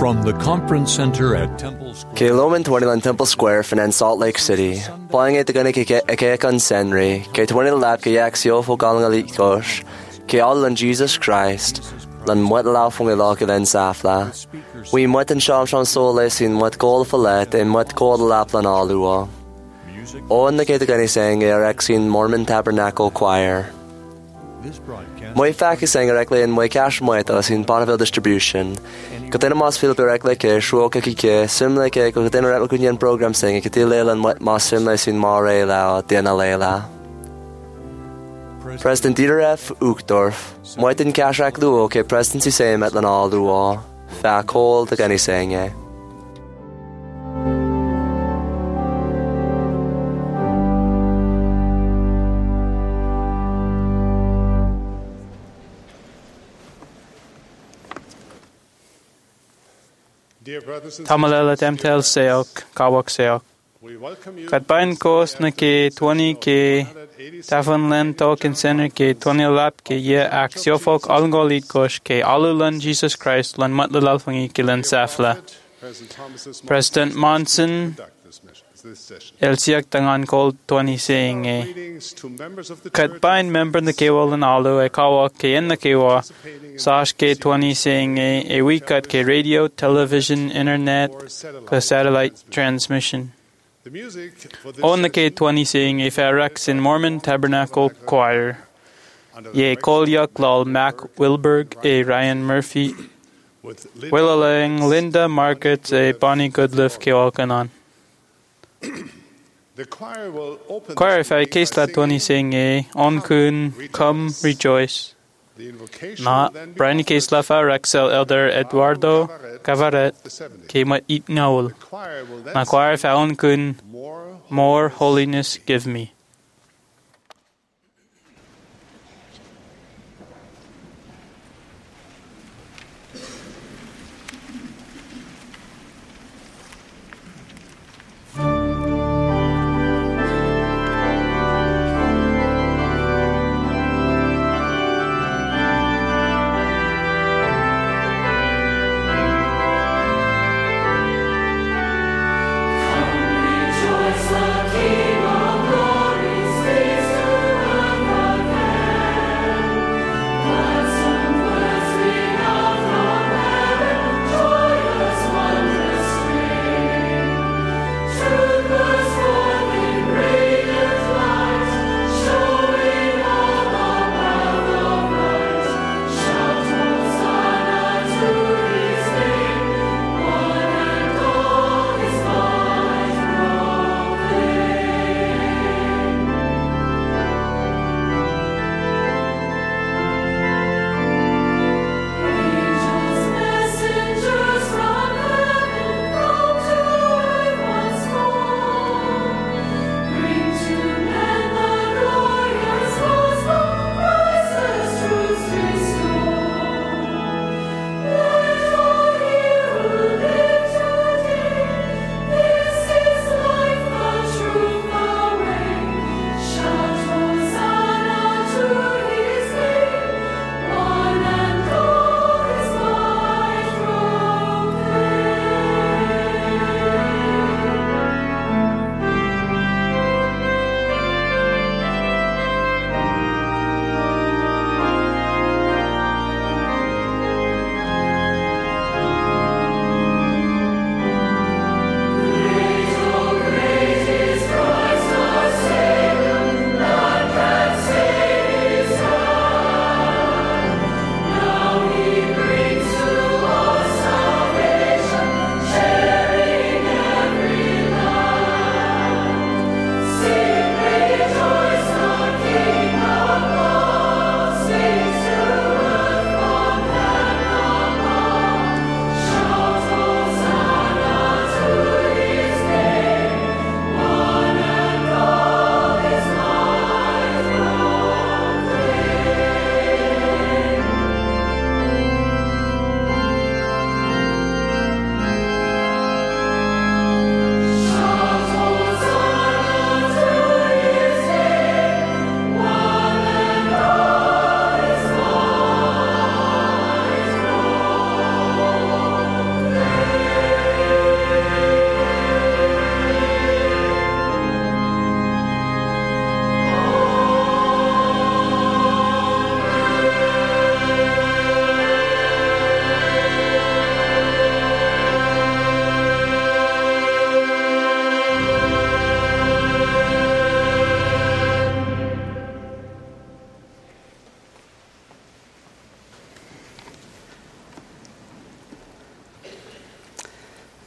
From the Conference Center at Temple Square. Loman 21 Temple Square in Salt Lake City. Playing at the Gunnick on Senry. K20 Lab Kayaxiofo Galangalit Gosh. K all on Jesus Christ. Lan Mwet Laufung Lokaden Safla. We Mwet and Sham Solis in Mwet Gold Fillet and Mwet Gold Laplan Alua. On the Katagunny sang Erexin Mormon Tabernacle Choir. Moi fac sang directly in Moi Cash Moitas in Bonneville Distribution. Katina Mossfield directly ke Shuoka Kike, Simle ke Katina Rapakunian program singing Katila and What Moss Simle in Mare La, Diana Lela. President Dieter F. Uchtdorf, Moitin Kashak Luo ke Presidency same at Lanal Luo, Fac Hole the Gunny sang. Tamalela Temtel Seok, Kawak Seok. Katbain Coast na ke 20 ke Tafanlen Token Center ke 20 lap ke ye Axiofok Algolit Kosh ke Alulan Jesus Christ lan Matlalalfangi ke lan Safla. President Monson Elsiak Tangan Call 20 saying Katbain member na ke walan alu e Kawak ke en na ke wa Sash ke 20 saying a week at ke radio, television, internet, ke satellite transmission. On the K20 saying a Farex in Mormon Tabernacle Choir. Ye Kolyak Lal Mac Wilberg, a Ryan Murphy, Willalang Linda Margaret, a Bonnie Goodliff ke Alkanon. Choir if I case la 20 saying a On Kun, come rejoice. Na Brian Kesla Rexel Elder Eduardo Cavaret came at eat Noel. Na choir found kun more holiness give me. King of glory.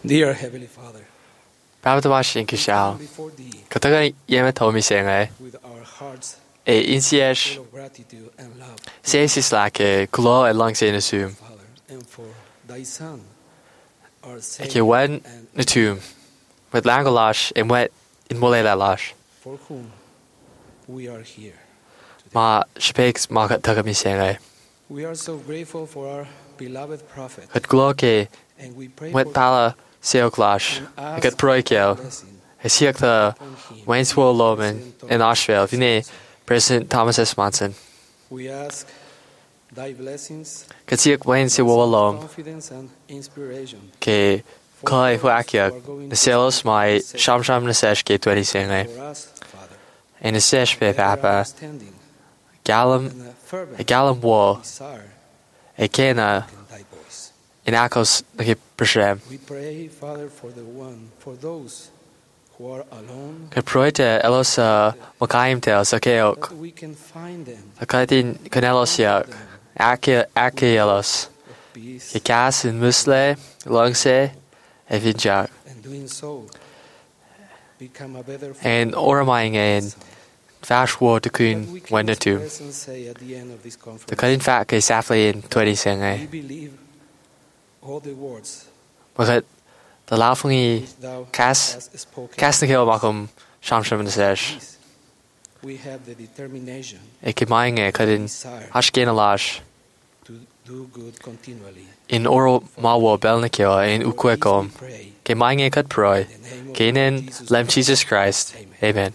Dear Heavenly Father, Pravda sin go seall. before thee, Cota dhéime tóí sé é with our hearts é insiéis full of gratitude and love, sé is le golá é lang sé na súm. Father, and for thy Son, our Ag Savior, bhain and na túm, mu le go láis i mu in mó é le láis. for whom we are here. Má spéic má tu mí sé é. We are so grateful for our beloved prophet, Chud glá é and we pray mu for talla sé láis and a go ask proicéil. blessing Is siíochtta upon him. Wainswell Loman in Asheville, Vinay, President Thomas S. Monson. We ask thy blessings, Katsiak Wainswell Lom, confidence, and inspiration. ke Kai Huakia, the Celos my Shamsham Nasesh ke 20 Singay, For us, Father, and the Sesh Pe better Papa, understanding Gallum, and a fervent a Gallum War, desire a Kena, in thy voice. in Akos, the Preshem. We pray, Father, for those who are alone, Kaproite Elosa Makaim Tel Sakeok, that we can find them a Katin Canelosiak, Ake Elos, of peace, a Cas in Musle, Longse, a Vinjak, and doing so, become a better and Oramaying in Vash War to That Kun we can when the two. express and say at the end of this The conference, Cutting Fat is safely in 20 we Singay. believe all the words But the laughing which thou Cas hast spoken. Casnikill Malcolm Shamsham in the Sesh. Peace. We have the determination, A Kimaying a Cutting desire Hashkin Alash to do good continually. in Oro Mawa Belnikil in For this Ukwekom. we pray Kimaying a Cut Proy. in the name of Lord Kanan Jesus Lem Christ. Jesus Christ. Amen.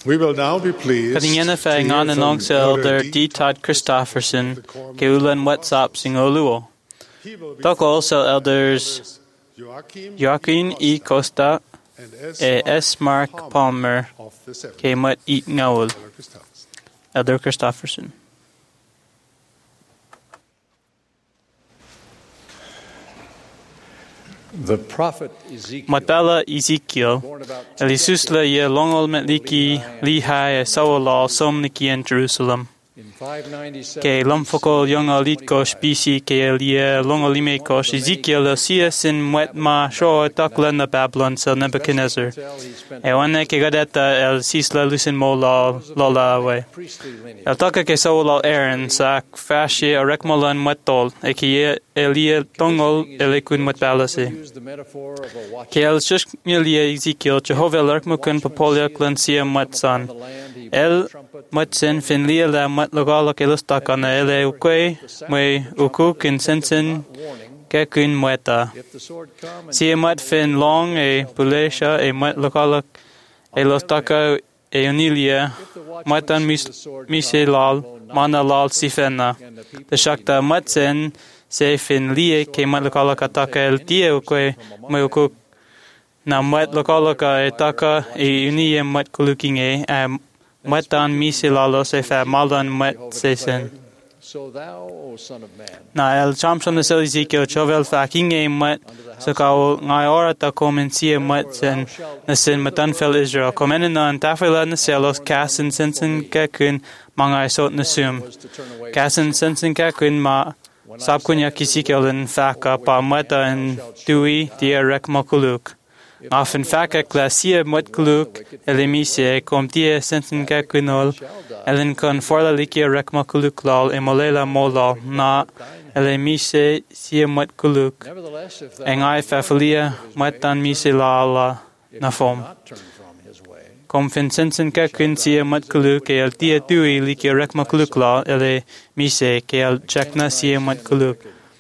We will now be pleased Kading to yna fe hear ngan from anong sa elder D. D. Todd Christofferson ke ulan WhatsApp sing oluo. He will be Talk also elders Joaquin E. Costa and e S. Mark Palmer of the seven. ke mat eat ngawul. Christopherson. Elder Christofferson. The prophet Ezekiel, Matala Ezekiel, Elisusla ye longol metliki lihai e sawalal somniki in Jerusalem. in 597, Ke lamfokol yonga litkosh bisi ke elia longolime kosh Ezekiel sia sin mwet ma sho takla na Babylon sel Nebuchadnezzar. E wane ke gadeta el sisla lusin mo lola away. priestly lineage. El taka ke sawalal Aaron sa fashe arekmolan mwetol e ke elia tongol elekun mwet balasi. Use the metaphor of a watch Ke el shush milia Ezekiel Jehovah larkmukun papolyak lan sia mwetsan. the land. He El matsen fin lia la mat logala ke lustak ana ele ukwe mwe ukuk in sensen warning, ke kun mweta. if the sword come and Si mat fin long e pulesha e mat logala e lustaka e unilia matan mise lal mana lal sifena. The shakta matsen se fin lie ke mat logala kataka el tie ukwe mwe ukuk na mat logala ka e taka e unia mat kuluking e matan mise lalo se fa malan mat se sen. so thou, O son of man, Na el chamson de Ezekiel chovel fa kinge mat so ka ngai ora ta comencia mat sen na sen matan fel Israel komenen na tafela na selos kasen sensen kakun mangai sot na sum was to turn away kasen sensen kakun ma sabkunya Ezekiel in fa ka pa mata en dui dia rek makuluk. Often faka glacia mat kuluk elemise kom dia sensen kakunol elen kon forla likia rek makuluk lal emolela molal na elemise sia mat kuluk Nevertheless, if thou engai fafalia matan mise lala na fom not turn from his way, kom fin sensen kakun sia mat kuluk el dia dui likia rek makuluk lal ele mise ke el chakna sia mat kuluk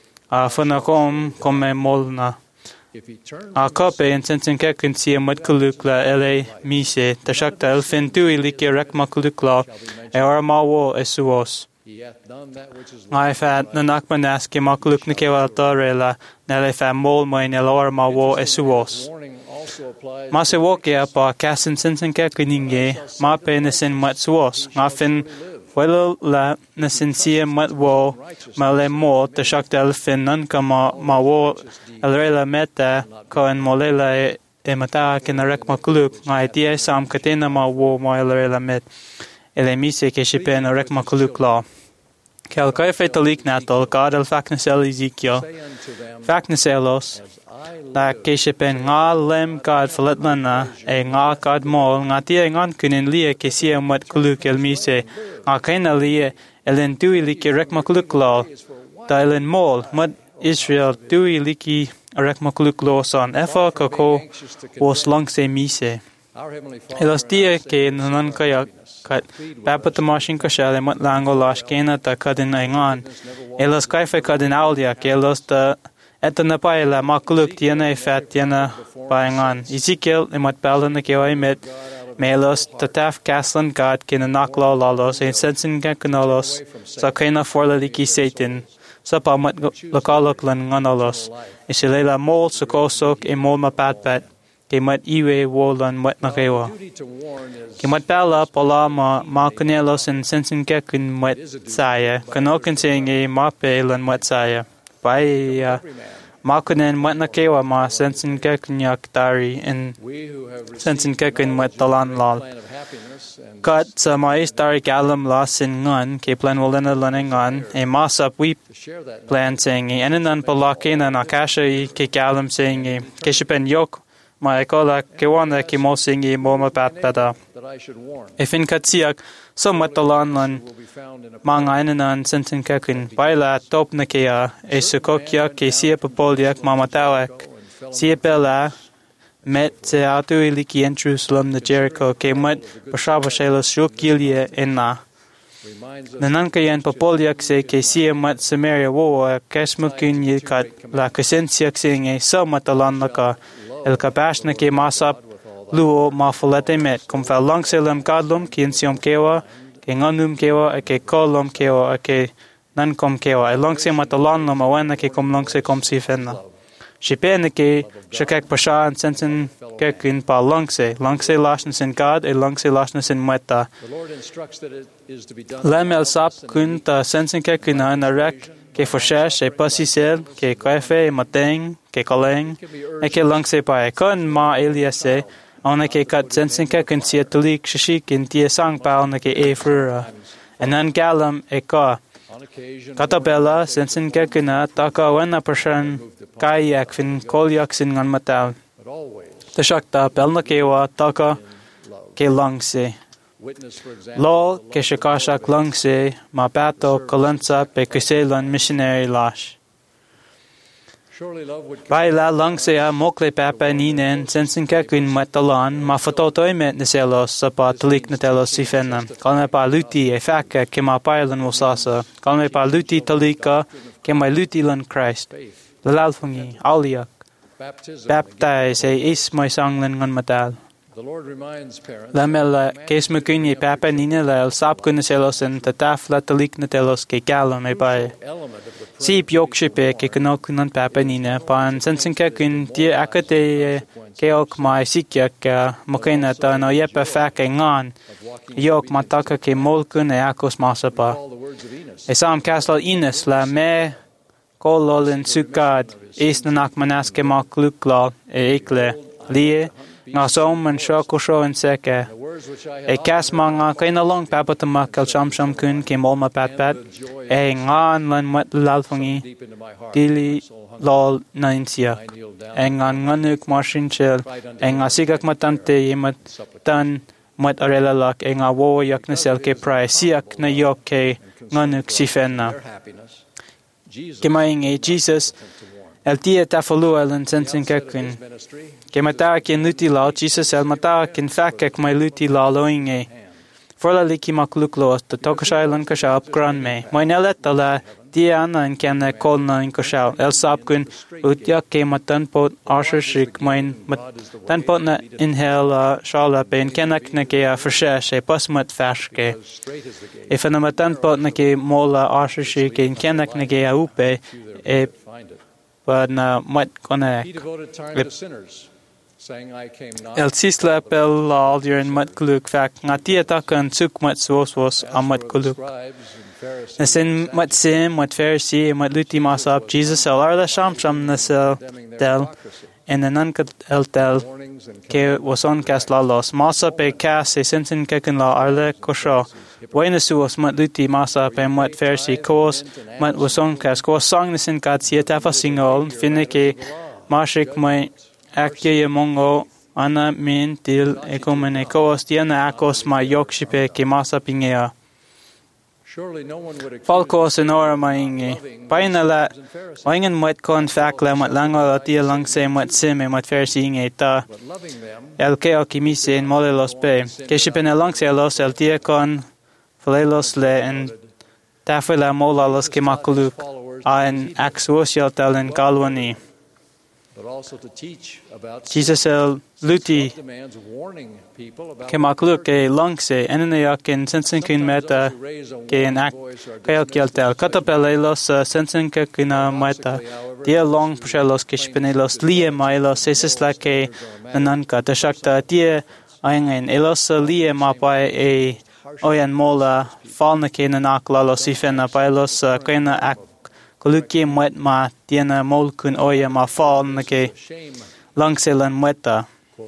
a fana kom me molna if he turns a kope en sensen kakun sia mat kuluk la ele mise ta shakta el fin dui likia rek makuluk la e ora ma wo esuos he hath done that which is ngai fat na nakmanas ke makuluk ne ke wal torela na le fa mol mai ne ora ma wo esuos warning also applies ma se wo ke pa kasen sensen kakun inge ma pe ne sen mat suos nga fin Welo la na sinsia mat wo ma le mo ta shakta el fin nan kama ma wo el rela meta ko en molela e mata ke na rek makuluk ngai tie sam katena ma wo ma el rela met ele mise ke shipe na rek makuluk la kel kai fetalik natol god el faknesel Ezekiel say unto them, fakneselos I la ke shipen nga lem god falatlana e nga god mol nga tie ngan kunin lie ke sia mat kuluk el mise nga kaina lie elen dui liki rek makuluk la da elen mol mat Israel dui liki rek makuluk lo son efa kako was lang se mise our heavenly Father, elos tie ke nan kaya kat papatamashin kashale mat lango lash kena ta kadin ngan elos kaifa kadin aulia ke elos ta etana paila makuluk tiene fat tiene paingan Ezekiel emat balana ke met melos tataf kaslan god kena naklo lalos en sensin kanalos sa kena forla liki satan sa pa mat lokalok lan nganalos isilela mol sukosok e mol mapatpat ke mat iwe wolan mat nakewa duty to warn is ke mat pala pala ma kanelos en sensin kakun mat saya kanokan senge ma pelan mat saya pai ma kunen mat nakewa ma sensin kakun yaktari en we who have received sensin kakun mat talan lal the plan of happiness and kat sa mais tarik alam lasin ngan ke plan walena lanengan e masap we to share that plan saying enanan palakena nakasha ke kalam saying ke shipen yok ma ekola ke wana ke mo saying mo mapatpada that I should warn ifin katsiak so matalan lan will be found in a mga enanan sensin kakun baila top na kaya e sukokya ke siya papolyak mamatawak siya pela met se atu iliki en Jerusalem na Jericho ke mat pasaba shela shukilya enna reminds us nanan kayan papolyak se ke siya mat Samaria wo kasmukin yikat la kasensiak singe so matalan laka el kapash na ke masap luo ma folete met kom fel langselum gadlum kin siom kewa ke nganum kewa ke kolum kewa ke nan kom kewa langse matalan no mawana ke kom langse kom sifenna shipene ke shakak pasha and sensen ke kin pa langse lashna sin god langse lashna sin meta lemel sap kun ta sensen ke kina na rek ke forshash e pasisel ke kafe mateng ke kaleng ke langse pa kon ma eliase on ke kat sensen ke kun siatulik shishi kin tie sang pa on ke efra anan galam e ka katabella sensen ke kuna taka wana person kayak fin kolyak sin ngan matal tashakta pelna kewa taka ke langse Lo ke shakashak langse ma pato kalansa pe kiselan missionary lash. Baila langse a mokle papa ninen sensen kakun matalan ma fatotoi met neselos sa pa talik natelos sifena. Kalme pa luti e faka ke ma pailan wasasa. Kalme pa luti talika ke ma luti lan Christ. Lalalfungi aliak. Baptize e is my sanglan ngan matal. Lamela kes mukuni papa nina la sap kuneselos en tataf la talik natelos ke kalam e bai. Sip yokshipe ke kunokunan papa nina pan sensen ke kun tie akate ke ok mai sikya ka mukina ta no yepa fa ke ngan yok mataka ke molkun e akos masapa. E sam kasla ines la me kololin sukad is nanak manas ke maklukla e ekle lie nga som en shako en seke e kas manga kaina long papatama kal sham kun ke molma pat e ngan lan mat lalfungi dili lol nainsiak e ngan nganuk marshinchel e nga sigak matante yemat tan mat arela lak e nga wo yak nesel ke prai siak na yok ke nganuk sifenna kemaing e Jesus el tia tafalu elen sensen kakun. Ke mata ken luti la Jesus el mata ken fakek mai luti la loinge. Forla liki makluklo to tokashailan kasha upgran me. Mai nelet la tia ana en ken kolna in kasha. El sapkun utya ke matan pot ashik mein tan pot na inhale shala pen kenak na ke forshash e pasmat fashke. If na matan pot na ke mola ashik en kenak na ke upe e na mat konek. El sisla pel aldier en mat kuluk fak ngatia takan suk mat swos amat kuluk. Nasin mat sim mat Pharisee mat luti masab Jesus el arla sham nasel del en anan el tel ke wason kas la los masa pe kas e sensen kekin la arla kosho. Buena suos mat luti masa pe mat Pharisee kos mat wason kas kos sang nasin kat sieta fa singol finne ke mashik mai akye mongo ana min til ekumene kos tiana akos ma yokshipe ke masa pingea. Falkos en ora maingi. Paina la waingen mat kon fakla mat lango tia langse mat sime mat Pharisee inge ta el keo kimise en molelos pe. Keshipen langse los el tia kon Falelos le en tafela molalos ke makuluk a en axuosial tal en galwani. Jesus el luti ke makuluk e langse eneyak en sensen kin meta ke en ak kael kialtel katapelelos sensen ke kina meta dia long pushelos ke spenelos lie mailos eses la ke nananka tashakta dia aingen elos lie mapa e oyan mola falna kena naklalo sifena pailos kena ak kuluki met ma tiena molkun oya ma falna ke langselan meta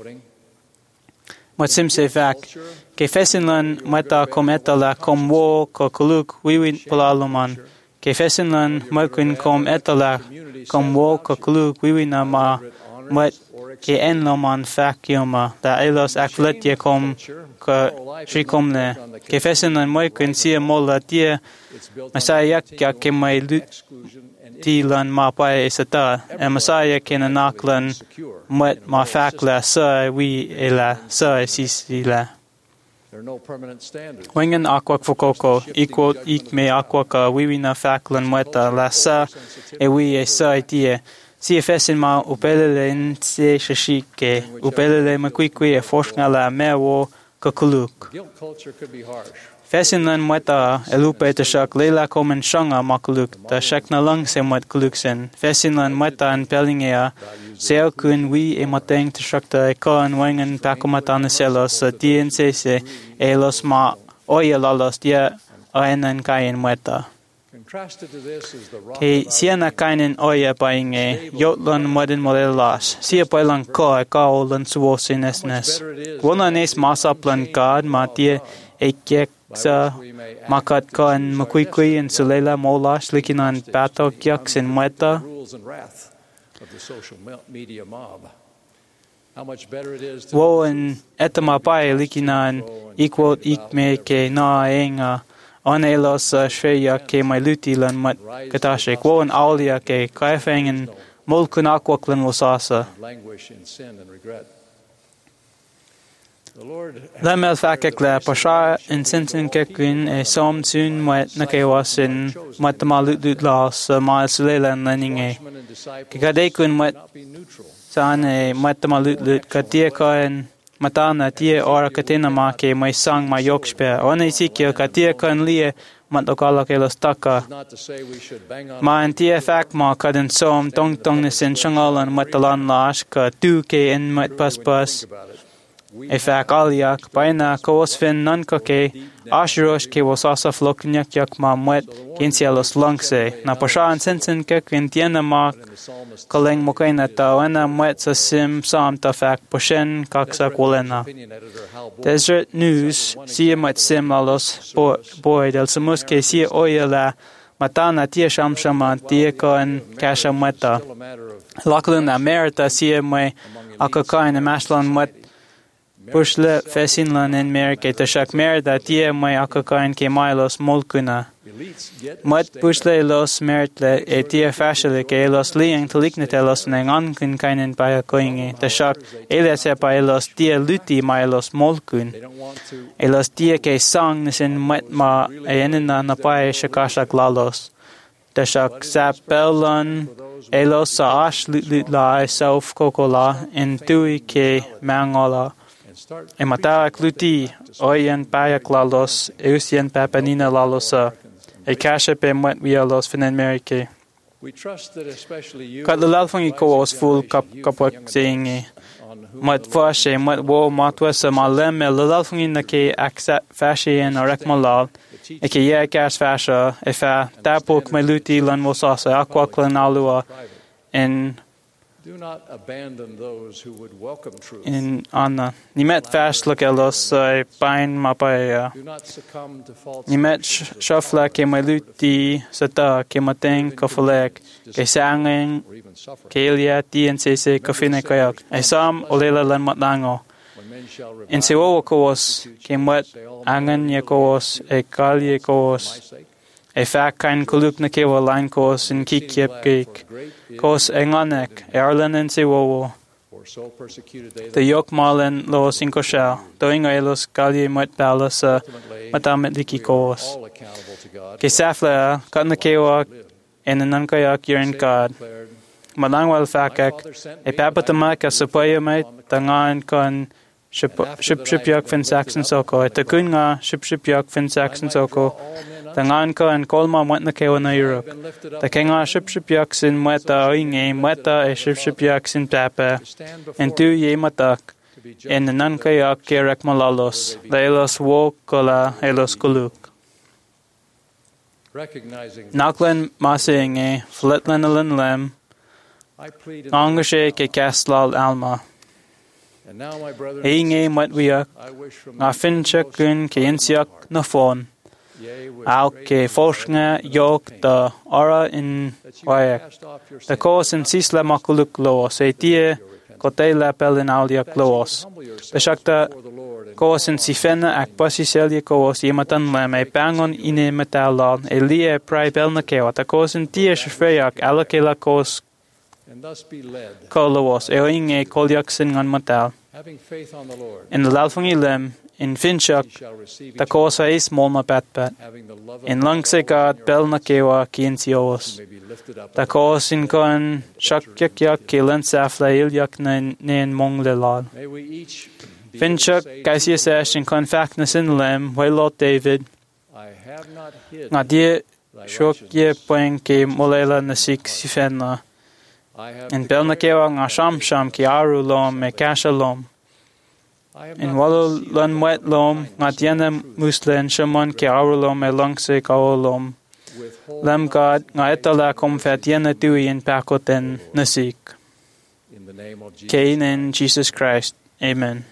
mat simse fak ke fesinlan meta kometa la komwo ko kuluk wiwin palaluman ke fesinlan malkun kom etala komwo ko kuluk wiwina ma mat ke enloman fakiuma da elos akletye kom ka shikomne ke fesinlan malkun sia mola tie masaya ya ke mai tilan ma pa esata e masaya kena naklan mat ma fakla sa wi ela sa sisila Wengen aquak fokoko equal ik me aquaka wiwina faklan meta la sa e wi e sa tie Si fesin ma upelele in se shashike, upelele makwikwi e forskala mewo kakuluk. Guilt culture could be harsh. Fesin lan mweta elupe te shak leila komen shanga makuluk ta shak na lang se mwet kuluksen. Fesin lan mweta an pelingea seo kun wi e mateng te shak ta e ka an wangan pakomata na selos sa tien se e los ma oya lalos dia aenan kain mweta. Contrasted to this is the rock Ke siana kainin oya painge yotlon modin molelas. Sia pailang ka e ka olan suwosin esnes. Wona nes masaplan kad matie e kek sa makat ka an makwikwi en sulela molash likinan patok yaks en mweta. rules and wrath of the social media mob. How much better it is to Wo en etamapai likinan ikwot ikme ke na enga anelos shreya ke mai luti lan mat katashik. Wo en aulia ke kaifengen mulkun akwaklan wasasa. languish in sin and regret. The Lord Lamel fakek la pasha in sensin kekun e som sun mat nakewasin mat malutut las ma sulelan laninge. watchmen and disciples Kikadekun mat not be neutral. saan e mat malutut katia kaen matana tie ora katina ma ke mai sang ma yokshpe. One sikyo katia kan lie mat okala ke los taka. Not to say we should bang on Ma en tie fak ma kadin som tong nisen shangalan matalan lash ka tu ke en mat pas about it. e fak aliak paina kos fin nan ke ashrosh ke wasasa floknyak yak ma mwet kinsialos langse na pasha an sensen ke kintiana ma The psalmist kaleng mokaina ta wana mwet sa sim sam ta fak poshen kaksa kulena opinion editor Hal Boyd Desert News si mat sim lalos boy del sumus ke si oyela matana tia shamshama tia kan kasha mweta still a matter of Lachlan Amerita si mai akakain maslan mat Pushle fesinlan en merke te shak merda tie mai akakain ke mailos molkuna. elites get Mat pushle los mertle e tie fashele ke los liang teliknete los neng ankun kainen paya koinge. Te shak elese pa elos tie luti mailos molkun. they don't want to Elos tie ke sang nisen mat ma e enena na pae shakashak lalos. Te shak sapelon elos sa ash lut la e sauf kokola en tui ke mangola. and start E mata kluti oyen payak lalos eusien papanina lalosa e kasha pe mwet wialos finen merike. we trust that especially you Kat lalfang iko os full kapwak saying on whom mat fashe mat wo matwa sa malem e lalfang na ke aksa fashe en arek malal e ke ye kas fasha e fa tapok meluti lan mosasa akwaklan alua en do not abandon those who would welcome truth. in anna ni met fash look elos pain mapaya Do not succumb to false Ni met shafla ke maluti sata ke mateng kafalek ke sangeng or even suffer. ke ilia TNCC kafine kayak. E sam olela lan matlango. When men shall revive In sewo kos ke mat angan ye kos e kalye my kos sake, e fak kain kuluk na ke line kos in kikyep geek. Kos enganek e arlan in sewo for so persecuted they the yok malen los cinco shell. Doing elos kalye mat balasa matamet liki kos. all accountable to God. Ke safla kat na kewa en nan kayak yerin kad. Declared, Malangwal fakak e papatama ka sapaya mai tangan kan ship yak fin Saxon soko. E takun nga ship yak fin Saxon soko. Tangan ka an kolma mwet na kewa na Europe. been lifted up Ta kenga ship yak sin mweta oinge mweta e ship yak sin papa. to stand before En tu ye matak to be judged. en nan kayak kerek malalos. Da elos wo kola elos kuluk. Recognizing Naklen masenge fletlen alen lem. I plead in Angashe ke kastlal alma. and now my brother Einge matwiak I wish from nga finchakun ke insiak na phone. yea with Au great ke forsnga yok da ora in that you wayak. cast off your Da sin. kos in sisla makuluk loos. E tie kote lapel in aliak loos. Humble yourselves Da shakta before the Lord and kos in sifena ak pasiselje kos yematan lem e pangon ine metalal. E lie prai belna kewa. Da kos in tie shfreyak alakela kos and thus be led, koloos. E oinge kolyak sin ngan matal. having faith on the Lord. In the lalfungi lem in Finchak, shall receive ta each cosa is molna batbat. having the love of In God langsigad bel na kewa kien sios. may be lifted up. Ta cos in con shakyak yak kilen safla ilyak nen mong le lal. May we each be able to Finchak say gaisia to the sesh in con factness in lem, wailot David, Lord, I have not hid nga die thy shok ye righteousness. poen ke molela na sik si fenna. I have In bel na kewa nga sham ki aru lom me kasha lom. I have In not walo concealed lan thy wet lom nga diena muslen shamon ki aru lom e langsik awo lom. withhold Lem not God nga thy etala kom fet diena dui in pakoten na sik. in the name of Jesus. Kain in Jesus Christ. Amen.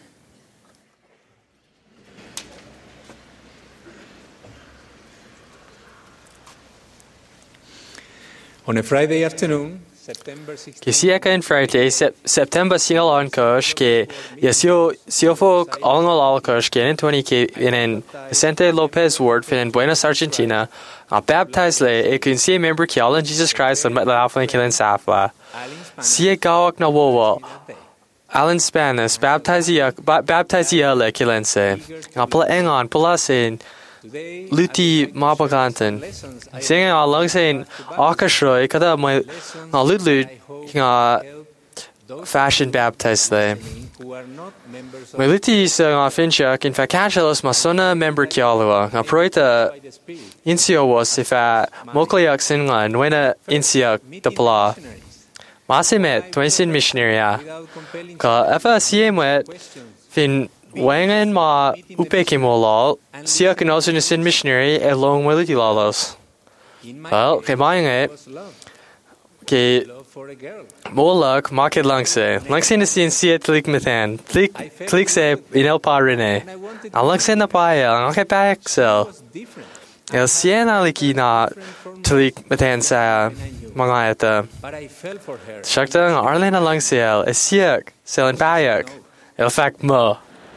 On a Friday afternoon, September 16th, Kisia kain Friday, September singal on kosh ke yasio folk alngal al kosh ke in 20 ke in Vicente Lopez Ward in Buenos Argentina. A baptized le e kun see member ki all in Jesus Christ and met la aflen kilin safla. Sie gawak na wowo. Alan Spanish baptize ya le kilin se. A pula engon pula sin today luti mabaganten. lessons I Singing along saying Akashroi kada my lulu nga fashion baptized le. who are not members of My luti sa finchak in facachalos masona member kialua. Nga proita the Spirit, insio was if a mokliak sinlan wena insiak the pala. missionaries, Masimet twinsin missionary ya. without compelling Ka efa siemwet questions. fin wangan ma upekimolal siak and also sin missionary along with luti lalos. In my Well, case, kay maing it it was love, ke love for a girl. Molak makid langse. Langse na sin siet tlik methan. Tlik se inel pa rene. And I wanted Ang langse na paya. Ang ake pa excel. was different, El siena liki na tlik methan sa mga ita. but I fell for her. Shakta ang arlen na langse el. Es siak. Selen payak. El fact mo.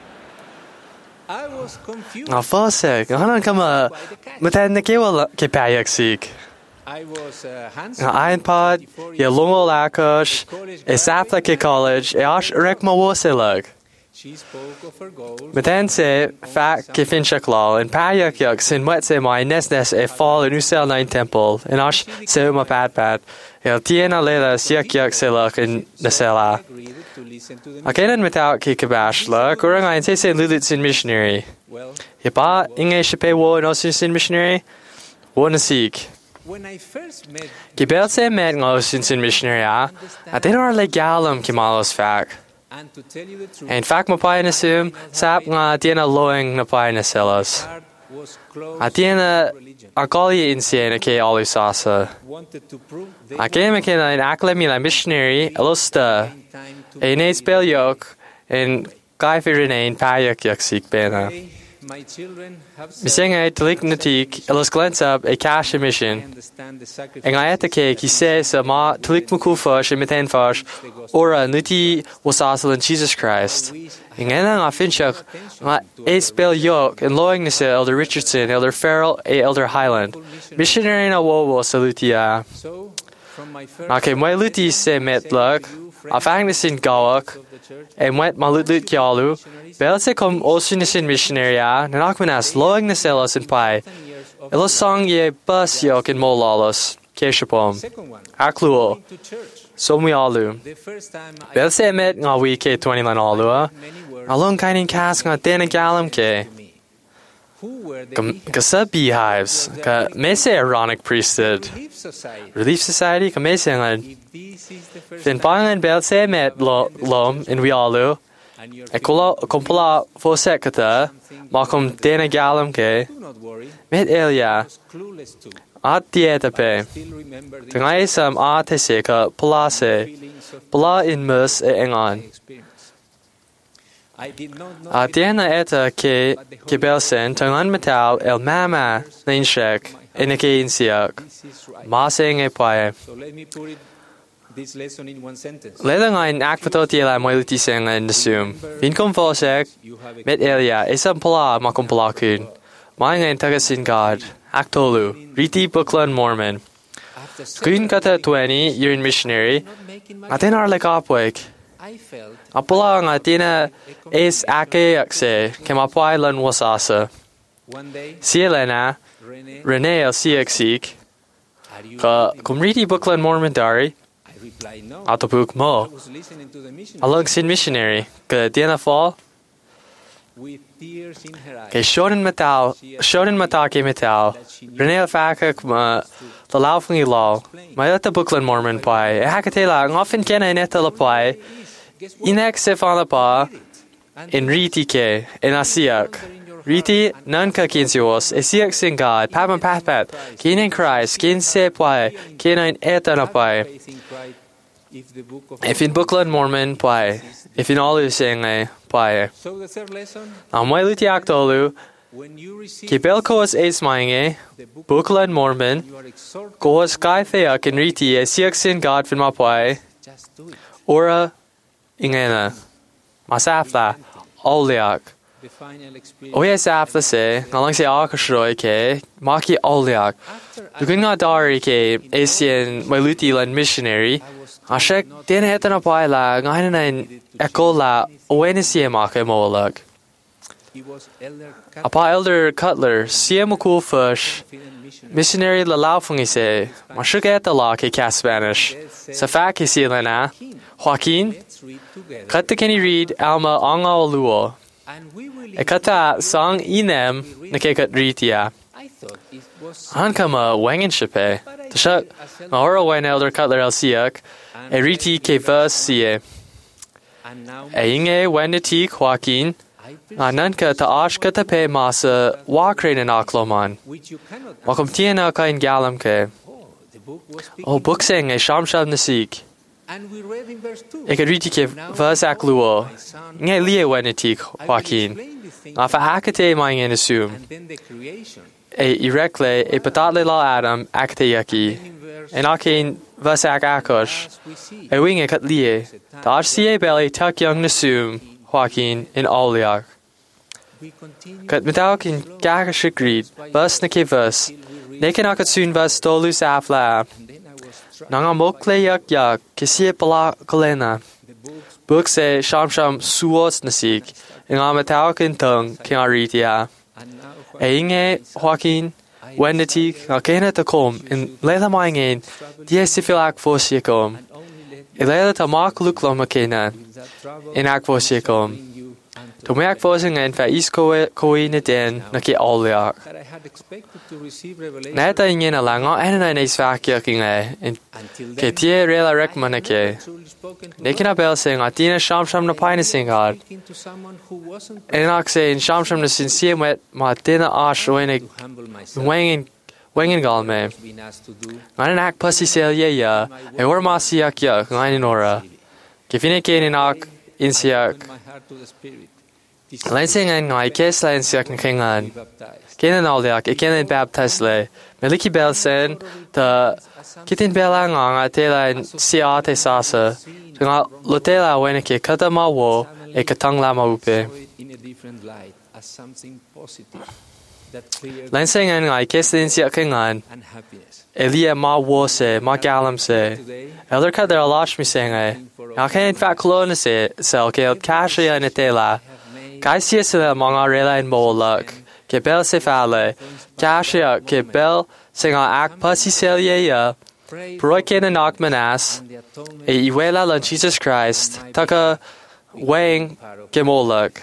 I was confused. Ang fosek. Ang hanan kama methan na kewa ke payak sik. I was handsome. Ang ayin pod. Ye lungo lakosh. Es afla ke college. E ash rek ma woselag. She spoke of her goals. Men den se fact ke finchak law en payak yak sin wet se mai nes e fall in usel nine temple en ash se ma pat el tiena lela siak yak se lak in nasela Agreed to listen to the again without ke kabash la kurang ein se lulit sin missionary well. ye ba inge shepe wo no sin missionary wo na sik When I first met, ke bel se met ngo sin missionary a den are legalum ke malos fact and to tell you the truth, en fact ma pa na sum sap nga tiena loing na pa na selos heart was close a tiena to religion. Argoli insiena ke alu sasa. Wanted to prove they A game ke na akademi la missionary elosta had time to e ne spell yok en guy firin payak yak sik bena. pray. My children have said Misenga teliknatik elos glance up a cash I mission. understand the sacrifice. En ayata ke ki says ma telik mukufa shimiten fash ora nuti wasasal in Jesus Christ. En nga finchak ma e spell yok en loing nise Elder Richardson, Elder Farrell, Elder Highland. Missionary na wo salutia. So, from my first Okay, my luti se metlak, a fangnisin gawak, of the church, and went malut kyalu, belse kom osinisin missionaria, nanakmanas loing na selos in pai, 10 years of elos song ye bus yok in molalos, keshapom, second one, akluo, to church. somi alu. The first time I Belse met nga wike 20 lan alua, many words along kainin kas nga tena galam ke, to me. Who were the kasa beehives, ka mese ironic priesthood, Relief Society? Relief Society, ka mese nga, If this is the first fin time pangan belse met lom in wialu, and you're e kumpula fosekata, makum tena galam ke, do not worry, met elia, I was clueless too. at dieta pe, Still remember the Tengay sam atese ka pulase, feelings of pula in mus e engan. experience. I did not know Atiena eta ke belsen tangan metal el mama ninshek eneke insiak. this is right. Maseng e pae. So let me put this lesson in one sentence. Ledang ein akvatotila moiliti seng in the sum. Vinkom fosek You have a met elia isam pula makum pulakun. Maing ein tagasin God. Aktolu. Riti Bookland Mormon. after Green kata 20 year in missionary. not making my Aten are like opwek. I felt Apula nga tina es ake akse ke mapai lan wasasa. one day, Sielena Rene al siaksik are you ka reading? kumriti booklan mormondari I replied, no. atopuk I mo. was listening to the mission Along sin missionary ka tina fall with tears in her eyes. ke shonen metal ke metal. Rene al faka ma the laufing law. My other booklan mormon pai. Hakatela often ken I neta la pai. Guess what? Inek se fan la pa And in riti ke in asiak. Riti nan ka kinsios asiak sin God. Papan patpat. Kin in Christ. Kin se pai. Kin in etana pai. faith in Christ, if the book of If in booklan mormon pai. If in all you sing pai. So the third lesson, Amway luti aktolu. when you receive Ki belkos es mange. the book, Booklan mormon. you are exhorted, Goas kai theak in riti asiak sin God fin ma pai. just do it. Ora ingena. Masafla. Oliak. The final experience. O yes after se, ngalang se akashroi ke, maki oliak. Dukin nga dari ke, Asian maluti lan missionary, ashek din hetan apai la, ngayon na eko la, owen siya maka molag. He was elder Apa elder Cutler, siya mukul fush, missionary la laufung se, mashuk eta la ke ka Spanish. Sa fa ke siya lana, Joaquin, Let's read together. kata kani read alma anga luo. And we will. Ekata sang inem na ke kat ritia. I thought it was. Han kama wangin shipe. Tasha maora wen elder Cutler el siak. E riti ke vers sie. And now E inge wen ti Joaquin. I Anan ka ta ash ka ta pe masa wakre na nakloman. which you cannot. Wakum tiena ka in galam ke. Oh, the book was speaking. O bukseng e shamsham nasik. And we read in verse 2. E ka riti ke vers ak luo. Nge lie wen ti Joaquin. Afa akate ma ingen assume. And then the creation. E irekle e patatle la Adam akate yaki. In verse En akin vers ak akosh. as we see. E winge kat lie. Ta ash sie belly tak young nasum. Joaquin in Oliak. We continue Kat metalk in gaga shikreed. Bus na ke bus. Neken akat soon bus tolu safla. and then I was struck. Nanga mokle yak yak. Kisie pala kolena. The books Book se sham suos nasik. Nga metalk in tung king aritia. and now E inge Joaquin. Wendetik. Akena ta kom. In lela maingen. Die sifil ak fosie kom. and only let E lela ta mak luklom akena. that trouble In ak fosie kom. bring you unto To meak fosing en fa is koe na den na ke oliak. that I had expected to receive revelation Neta ingena langa en na neis vakiaking e. In until ke then. tie rela rekmana ke. Truly spoken to Nekina bel sing atina sham na paine sing hard. speaking to someone who wasn't En ak se in sham na sincere met ma dina ash roenig to humble myself. wengen gal me. Been asked to do Ngayon ak pussy sel ye ya. E war ma siak ya ngayon ora. Ke fine ke in ak in siak. open my heart to the Spirit. Lain sing en ngai kes lain siak na kingan. Be baptized. Kenan oliak e kenan baptized le. Meliki bel sen ta kitin bela nga tela in siate sasa. Nga lotela wena ke kata ma wo e katang la ma upe. Saw it in a different light as something positive that cleared Lain sing en ngai kes lin siak kingan. and happiness. Elia ma wo se ma galam se. Today, Elder ka der alash mi sing e. Nga ken in fact klona se sel ke el kasha in tela. have made Kai sia se mga rela in mo luck. Ke bel se fale. Kasha ke bel sing ak pussy sel ye ya. pray Proi ken en ak manas. and the atonement E iwela la Jesus Christ. Taka wang ke mo luck.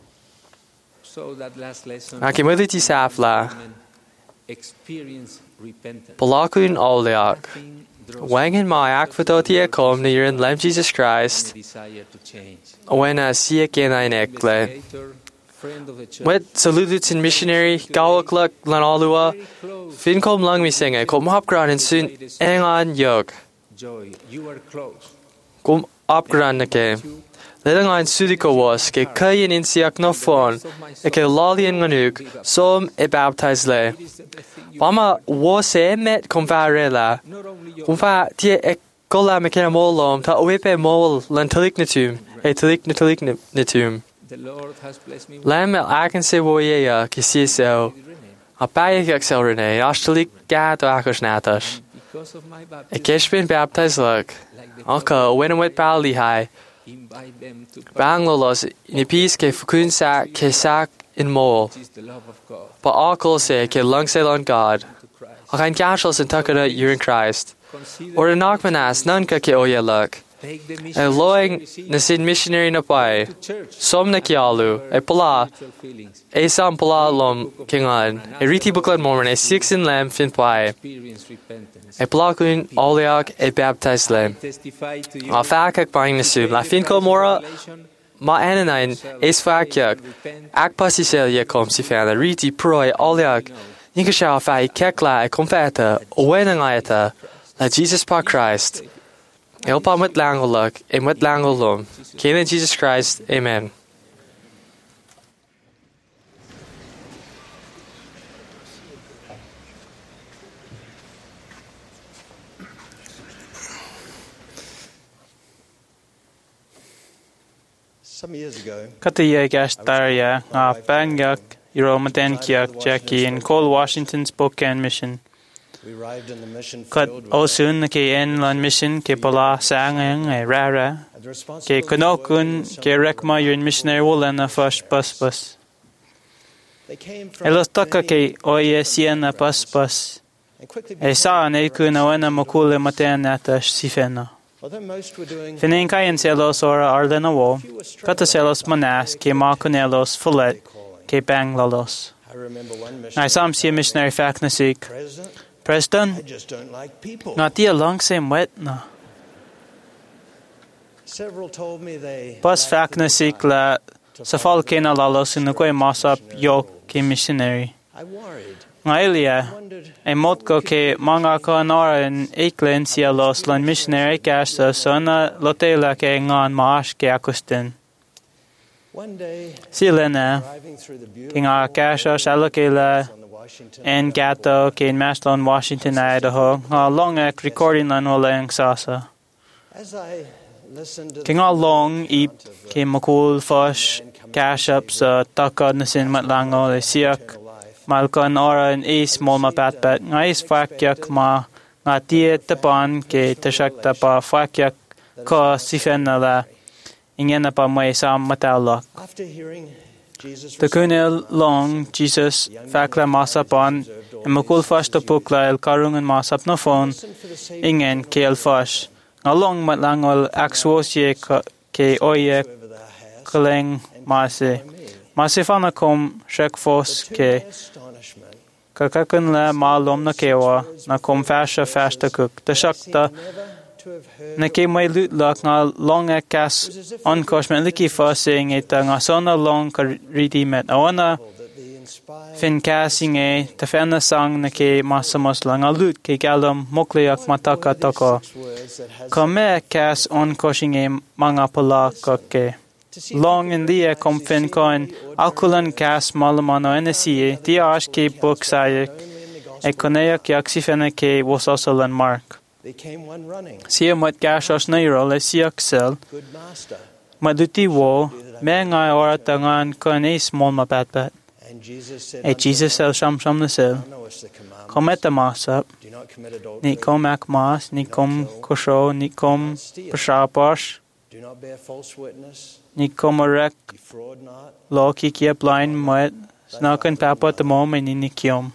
so that last lesson Nga ke muliti safla. experience repentance. Balakun oliak. Nothing draws Wangin ma ak fatoti e kom ni yin lem Jesus the Christ. desire to change. Wena siya ken ein ekle. Investigator, friend of the church, Wet saluduts in missionary. Gawak luk lan alua. very close. Fin kom lang mi singe. Kom hapgran in sun engan yog. Joy, you are close. Kom upgran na ke. Lelang ein sudiko was. Ke kayin in siak no fon. E ke lali in ganuk. Som e baptize le. It is the best thing you Mama was e met kom varela. not only your Kom va tie e gola me kena molom. Ta oepe mol lan talik natum. E talik natum. the Lord has blessed me with Lam el aken se wo ye ya ki si so. Renee. A baie ek sel rene. Ashtalik gad o akos natas. Because of my E baptism, kesh bin baptize luk. like the Alka win wet bali hai. invite them to Banglolos ni pis ke fukun sa ke sak in mol. practice the love of God Ba akol se ke lungsel on God. to Christ. Ach ein gashels in takara in Christ. Consider Or a knockmanas none ka ke oya luck. take the E mission loing na sin missionary na pai. to church. Som na kialu. E pala. Spiritual feelings, E sam pala lom kingan. E riti buklan mormon e 6 in lamb fin pai. experience repentance. E pala kun oliak e baptized lamb. Testify to you A fakak bang na sub. La fin ko mora. revelation, Ma enanain is fakyak. Ak pasi selje kom si fana. Riti proi oliak. Nika siya fai kekla e konfeta. Owen ngaita. La Jesus pa Christ. Elpa met langoluk. E met langolum. Kena Jesus Christ. Amen. Some years ago, Kataye Gashtaria, Bangyak, Euromadenkiak, Jackie, and Cole Washington Spokane Mission. we arrived in the mission Kat field Osun, ke Enlan Mission, ke Pala Sangang, a Rara, had the ke responsibility of Konokun, working ke Rekma, your missionary Woolen, a first bus. They came from Elostaka many ke Oye different Siena backgrounds bus. and quickly E sa became ne kuna wana makule matenata sifena. although most were doing Finin kayan selos ora arlena wo, kata selos manas ke makunelos fulet ke banglalos. I remember one I missionary sam si missionary faknasik. president, I Preston, just don't like people. nga tia long same wet na. Several told me they Bus lacked the faknasik desire la to sa follow fall ke na lalos in kwe masap yo ke missionary. I worried. Nga ilia, Wondered e motko ke mga ka nora in iklen siya los lan missionary kasta so na lotela ke ngan maash ke akustin. one day Sila na, driving through the ke beautiful nga kasha shalakela on the Washington en gato ke in Maslon, Washington, Idaho, nga long ek recording lan wala ang sasa. as I listened to Ke nga long ip ke makul fosh cash up sa takad na sin matlango le siyak malkan ora in is mol mapatpat nga is fakyak ma nga tie tapan ke tasyak tapa fakyak ko sifen na la ingen na pa may sam matalok. after hearing Jesus The kunel long Jesus fakla masapan e makul fosh to pukla el karungan masap na phone listen for the Savior ingen ke el fosh nga long matlangol akswosye ke oye over the house kaleng mase. Mase fana kom shek fos to ke my astonishment kakakun la malom na kewa na kom fasha fashta kuk. Ta shakta never to have heard na ke may lutlak nga long e kas onkosh men liki fosing ita nga sona long ka riti met. Awana that the inspired fin casing e ta fena sang na ke masamos lang a lut ke galam mokliak mataka toko. 6 words that has Kame kas onkoshing e mga pala kake. to see Long in the kom fin coin alkulan kas malamano NSE the ash ke book saye only in the gospel. e koneyak yaksi fena ke wososolan mark. There came one running, Siya mat gashos na iro le siyak sel good master, maduti wo me ngai ora tangan kone small mapatpat. and Jesus said E unto Jesus sel sham sham na sel thou knowest the commandments, kometa masap do not commit adultery, ni kom ak mas ni kom kosho ni kom pashapash do not bear false witness, ni kom arek defraud not, lo kikia blind mat snakan papa tamo ni nikiom.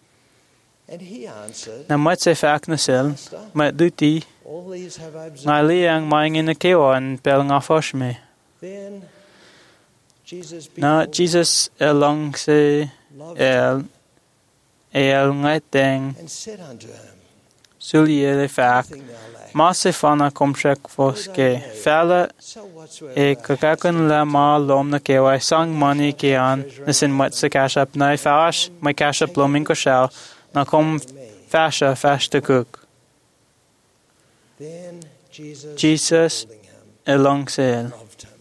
and he answered, Na mat se fak na sel Master, mat duti all these have I observed. nga liang maing in na kewa an pel nga fosh me. Then Jesus Na behold, Jesus elong se loved el ngaiteng and said unto him, suli ele fak nothing thou lack, ma se fana komshek foske fela so whatsoever e thou kakakun la ma lom na kewa sang money ke an nasin mat se cash up na fash my cash up loming ko shao na kom hast me. fasha fashta cook Then Jesus, Jesus holding him, elong se el loved him.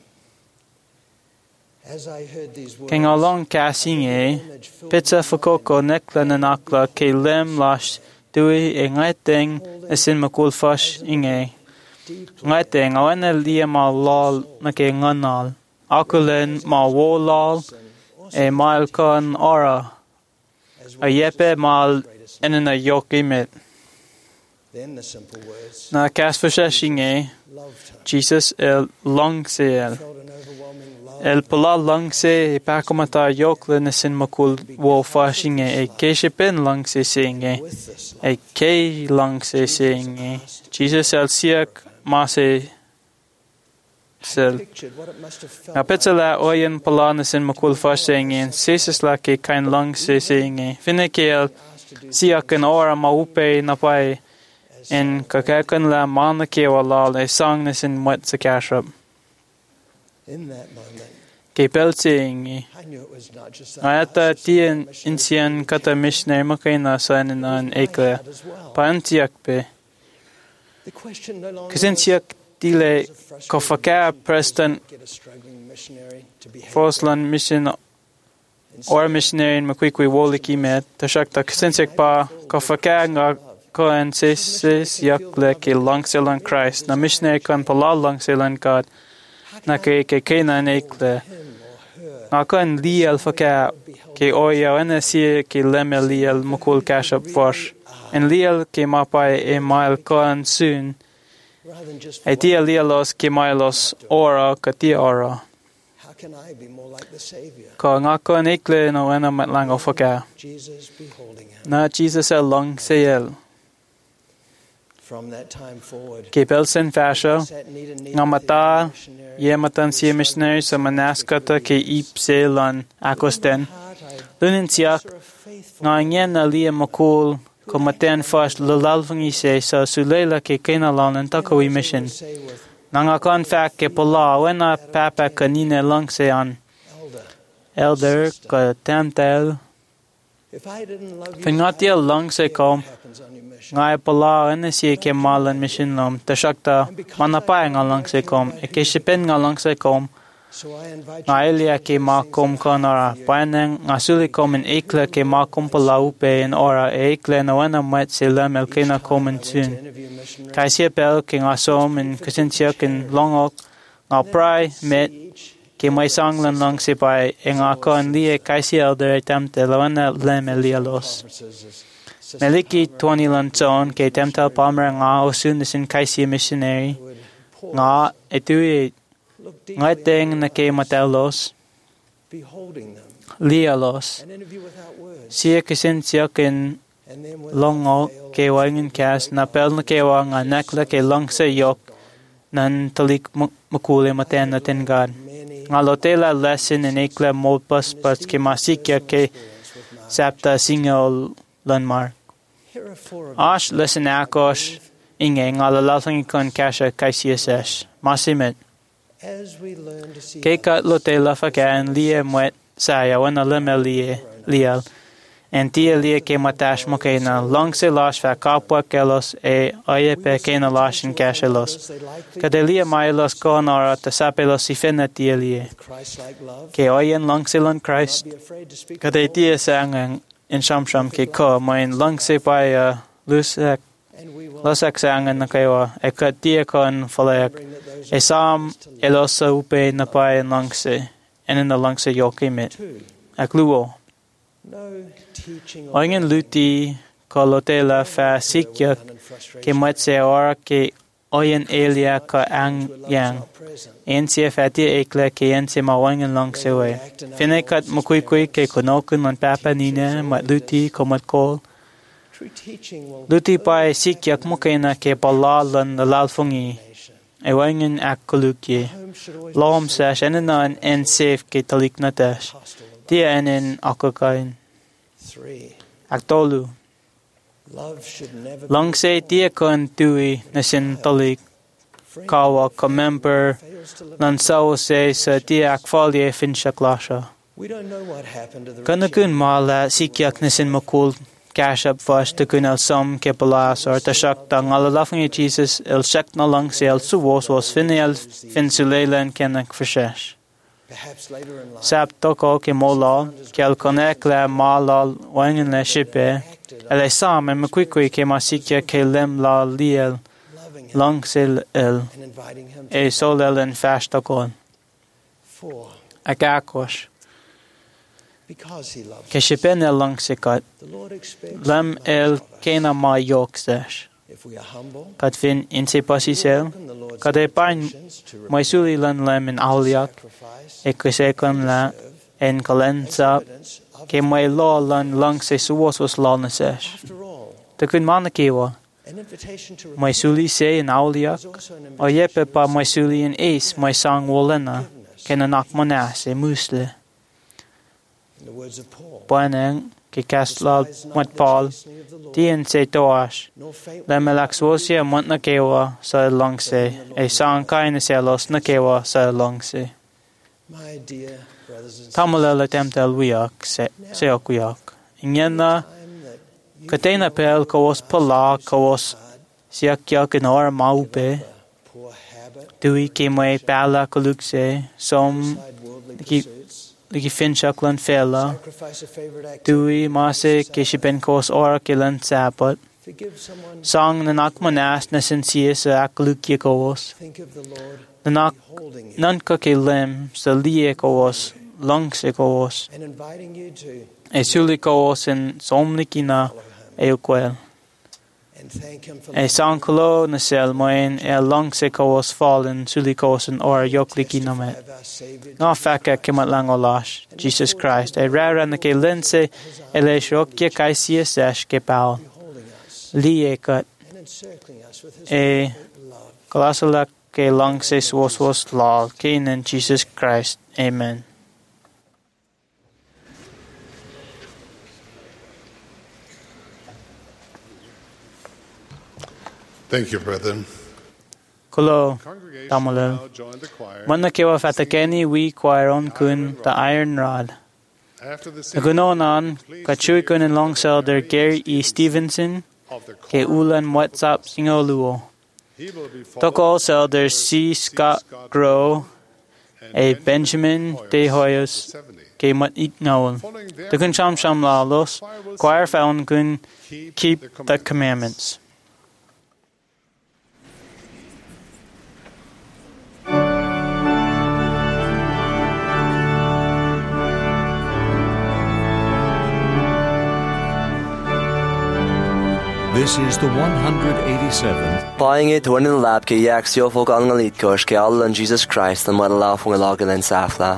As I heard these words, King along casing e pizza fukoko nekla na nakla ke lem lash dui e ngaiteng nasin makul fash inge ngaiteng awan lia ma lal na ke nganal akulen ma wo lal e mail kon ora a yepe mal enena yok imit Then the simple words, Na cas fashashing loved her, Jesus el longse el. felt an overwhelming love. El pala langse e pakomata yokle na sin makul wo fashing e keshe pen langse singe. With this love, E ke langse singe. Jesus el siak mase sel. pictured what it must have felt Na petela oyen pala na sin makul fashing en sesis la ke kain langse singe. Finne ke el siak en ora maupe na pai en kakakan la mana ke wala le sang na sin mwet sa kashrap. in that moment. Ke pelsinge. I knew it was not just Ayata tien insian kata missionary makaina sa nan ekle. as well. Pantiak pe. The question no longer Kasintiak dile kofaka preston get a struggling missionary to behave. Forsland mission or missionary in makwikwi woliki met. Tashakta kasintiak pa kofaka nga koen sis yakle ke langselan Christ. Na missionary kan pala langselan God. Na ke kena ekle. Nga koen liel faka ke oya wana si ke leme liel mukul kashap vosh. En liel ke mapai e mail koen soon. Rather than just E tia lielos ke mailos ora ka tia ora. how can I be more like the Savior? Ka nga koen ekle no wana matlang o faka. Jesus beholding him. Na Jesus el long seyel. From that time forward, Ke pelsen fasho. sat need and need Nga with mata the missionary. ye matan si missionary sa manaskata ke ipse lan akosten. Heart, I Lunin siak saw a faithful nga ngen na liya makul ko maten fash lulalvangi se sa sulela ke kenalan ang takawi mission. say with Nga kon fak ke pala wena papa kanine lang se an elder. elder ka temtel. If I didn't love you, Pingatia lang se kom. what happens on your mission? Nga pala wena si ke malan mission nom. Tashakta manapay nga lang se kom. E ke shipen nga lang se kom. So I invite Nga you elia ke makom kanara. Paeneng nga suli kom en ekle ke makom pala upe en ora e ekle na wena met se lemel ke na kom en to tun. interview missionaries. Kai siya pel ke nga som en kasintiak en longok. Nga prai met ke may sanglan lang si pai e nga kon liye kai siya elder e temte la wena leme lielos. Meliki 20 lanzon ke temtel palmer nga osun sin kai siya missionary. Nga etui Look deeply nga teng na ke matelos. beholding them, Lielos. an interview without words, Siya kasintiak en and then with longo ke wangin kas na pel na ke wa nga nakla ke long sa yok nan talik makule maten na tengad. many Nga lotela lesson en ekla molpas pas ke masikya ke sapta singol lanmar. here are four of Ash lesson akos inge nga lalasang ikon kasha kaisiya sesh. Masimet. as we learn to see Ke kat lotela faka en liye mwet saya wana leme liel. En tia liye ke matash mo ke na long se lash fa kapwa kelos e aye pe ke na lash in kashelos. they like Kade liye mailos konara ta sapelos si fena tia liye. Christ-like love. Ke oyen long se lan Christ. Be afraid to speak. Kade tia sang in shamsham ke ko main long se pa lusak And we will losak sang na kayo e kat tia kon falek. bring that those E sam elosa upe na pa en long se. En in the long se yokimit. two, Akluo. no teaching or Oingen luti kolotela fa sikyak and frustration ke matse ora ke oyen elia ka ang yang. not present. En se fati ekle ke en se mawangen lang se we. Finekat mukui ke konokun lan papa nina mat luti komat kol. True teaching will Luti pa sikyak mukena ke palalan lalfungi. E wangen ak kolukye. home should always Lom sash enanan en safe ke talik natash. be hostile. Tia enen akakain. 3. Aktolu. Love should never Long se tia kon tui na sin talik. be Kawa ka member fails to live. nan sao se sa tia akfalye fin shaklasha. We don't know what happened to the Kanakun mala sikyak na sin makul kashap vash ta kun al som ke palas or ta shakta ngalalafang e Jesus el shak na lang se el suwos was fin el fin suleilan kenak fashesh. perhaps later in life. Sap toko ke mola ke el konek la malal wangen la shipe. El e sam e makwikwi ke masikya ke lem la liel Loving him lang se el and inviting him to e sol el en fash takon. 4. Akakos. Because he loves Ke shipen el lang se kat. the Lord expects Lem el kena ma yok sesh. If we are humble, Cad fin in se posisel, cad e pain mai suli lan lem in auliac, e cusecon la en calenza, ke mai law lan lang se suos was law na sesh. after all, Ta kun mana kewa, an invitation to mai suli se in auliac, is also an o yepe pa mai suli in ace mai sang wolena, ke na nak manas e musle. in the words of Paul. Bueneng, ke castlal mat Paul, dien se toash, Nor faint le melak swosia mont na kewa sa lang se, e sang kain se los na kewa sa lang se. my dear brothers and sisters. Tamala le temtel wiak se okuyak. Ingena Time that you katena pel kawos pala kawos siakyak in or maupe poor habit, dui ke mai pala kulukse som side worldly Liki- pursuits, ligi finchak lan fela sacrifice a favorite activity, dui mase ke shipen kos or kilan sapat forgive someone, sang nanak manas na sinsiye sa aklukye kawos think of the Lord nanak holding you nan ka ke lem sa liye kawos lang se kawos and inviting you to e suli kawos in somnikina follow him e ukwel and thank him for e sang klo na sel moen e lang se kawos fallen suli kawos in or yokliki na me of our Savior nga faka kimat lang olash Jesus Christ e rara na ke lense e le shokye kai sesh ke pao holding us liye kat and encircling us with his e perfect love. kalasala ke lang se swos lal kin in Jesus Christ amen. Thank you, brethren. Kulo Congregation Tamala. now join the choir. Manna kewa fatakeni we choir on kun the iron rod. After the Nagunonan kachui kun in long elder Gary E. Stevenson of the ke choir, ulan WhatsApp singoluo. he will be followed Toko elder C. Scott Grow a Benjamin De Hoyos 70. ke mat it ngawon. Following their The kun sham lalos choir found kun keep the commandments. commandments. This is the 187th Buying it one in the lab ke yak sio folk ang ngalit kosh ke all on Jesus Christ and what allow fung alog and safla.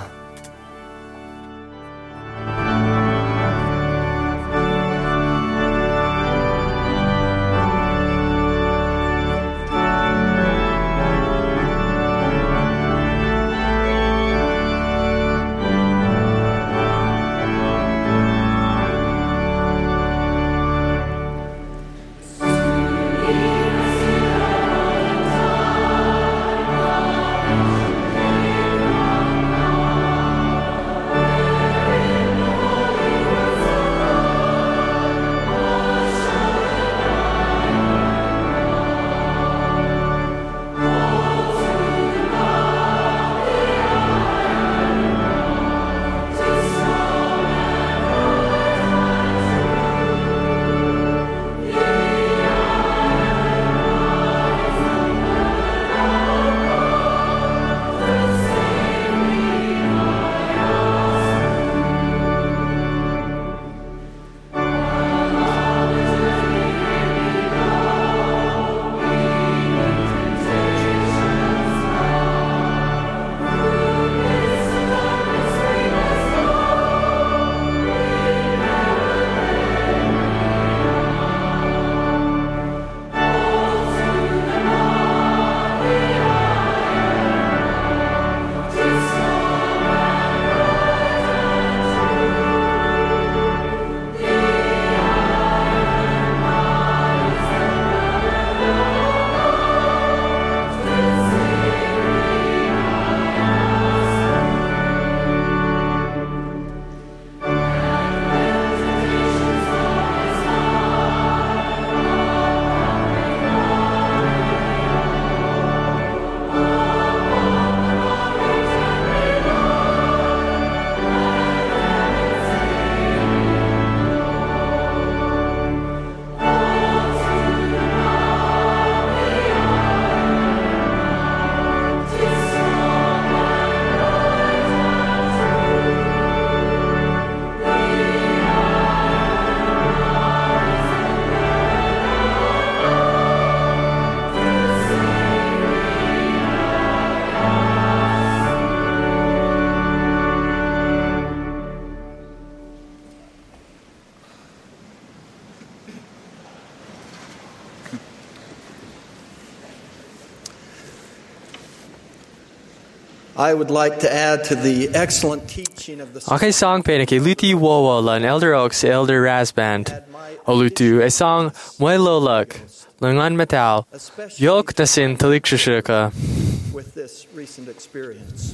I would like to add to the excellent teaching of the Okay, song pena ke luti wowo lan Elder Oaks Elder Raz Band. Olutu a song moi loluk lungan metal yok nasin talik shishika. with this recent experience.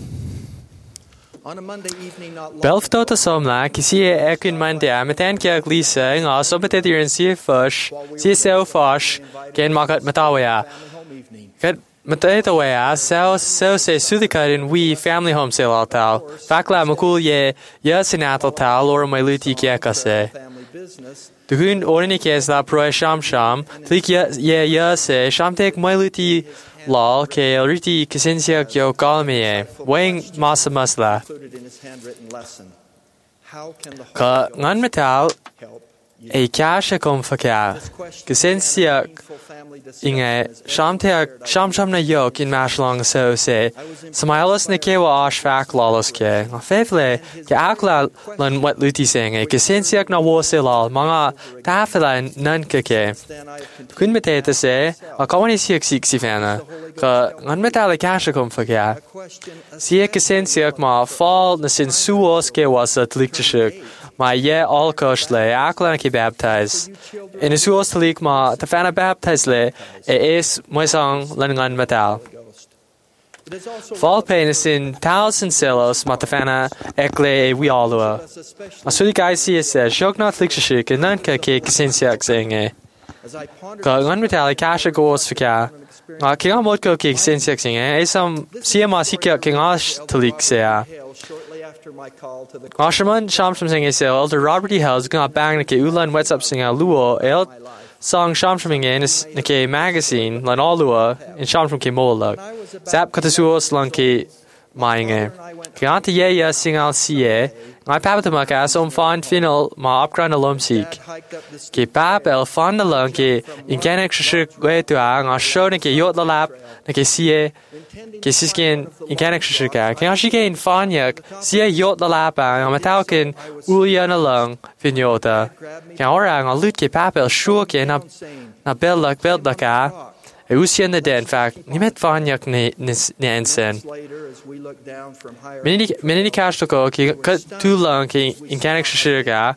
On a Monday evening not long Belftota somla kisi ekin mandia metan kiak lisa nga sobetet irin si fush si seo fush gen makat matawaya. family home evening. Kat matawaya seo se sudikarin we family home sale altal. Fakla makul ye sinatal tal or my luti kiakase. Family business. Duhun orni kes la pro sham tlik ye se shamtek my luti lal ke riti kisensia kyo kalmie weighing masa masla. Included in his handwritten lesson. How can the Ka Holy ngan Ghost metal help you? e kasha kom faka. This question Kisensia began a meaningful family discussion inge as shamtek sham na yok in mashlong so se smilas ne kewa ash fak lalos ke. Fefle ke akla lan wat luti sing e kisensia na wose lal mga tafela nan ke. then I have continued Kun metete se a kawani siak si fana. Ka ngan metal e kasha kom faka. a question Sie kisensiak ma fall na sin suos ke wasa tliktashik. Ma ye all koshle aklan ki baptize. In suos tlik ma tafana baptize le is my song langan metal. It is also Fall pain is in thousand celos ma tafana ekle e we all especially Asuli guys see se shok na tliktashik and nan ka ke kisensiak singe. as I pondered Ka ngan metal kasha goes fika. Nga kinga modko ke kisensiak singe e sam siama sikya kinga tlik se a. Hale shortly after my call to the Asherman Shamsham sing is Elder Robert E. Hells gonna bang nake ulan wets up sing a luo el song Shamsham in is nake magazine lan all lua in Shamsham ke molak zap katasuos lan ke mainge kianta ye sing al sie my papa maka som fond final ma upground alum seek hiked up this ke pap el fond alum ke in kenek shik we to ang a show nake yot la lap nake sie ke siskin in kenek shika ke ashike in fanyak sie yot la lap ang matalkin ulian alung finyota ke orang a lut ke pap el sure ke na bel ka e usien de in fact ni met fanyak ne ensen later as we look down from higher Minini kashtoko ki kat too long ki in kanek shishirga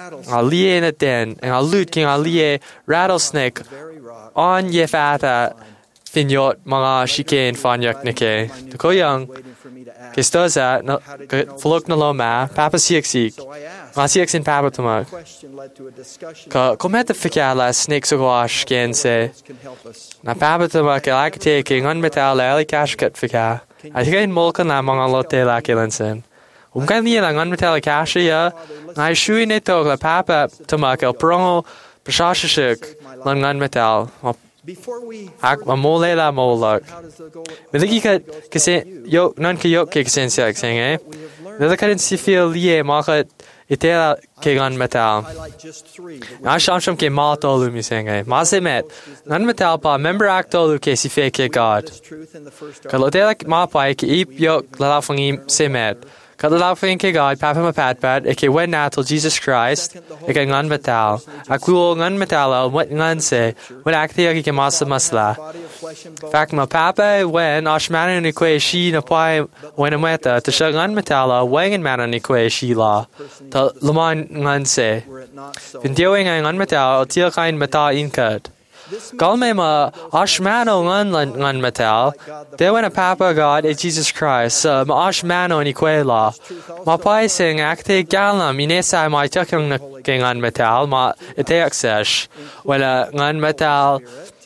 a lie na den and a loot king a lie rattlesnake very rock on ye fata finyot mga shike fanyak nike to ko young waiting for me to ask. kistoza no flok na loma papa siek So I asked. ma siek sin papa tuma The question led to a discussion ka kometa fikala snake so wash gen se can help us. na papa tuma ke like taking on metal ali kashkat fika I think in molkan la mga lotte la kelensen kan ni lang on metal kashi ya na shui ne to la papa tuma ke prongo prashashik lang on metal Before we ak mole la molak how does the goal Miliki ka kasi yo non ka yo ke sen sak sing eh nada ka si feel ye makat itela ke on metal highlight just three that Na sham ke matolu mi sing eh ma se met non metal pa member actolu ke si fake God is truth in the first Kalotela ma pai ke ip yo la fangi se met Kalala fangi ke God papa ma pat e ke wen natal Jesus Christ e ke ngan metal akuo ngan metal what ngan se what actia ke masa masla body of flesh and bone. Fact ma papa when ashmana ni kwe shi na pai when ameta to shagan metala wengen mana ni kwe shi la to laman ngan se Were it not so, Vindiowing ang ngan metal til kain meta inkad Galme ma ashmano ngan metal de when a papa God is Jesus Christ ma ashmano ni kwe la ma pai sing acte galam inesa ma takang na ngan metal ma ite access wala ngan metal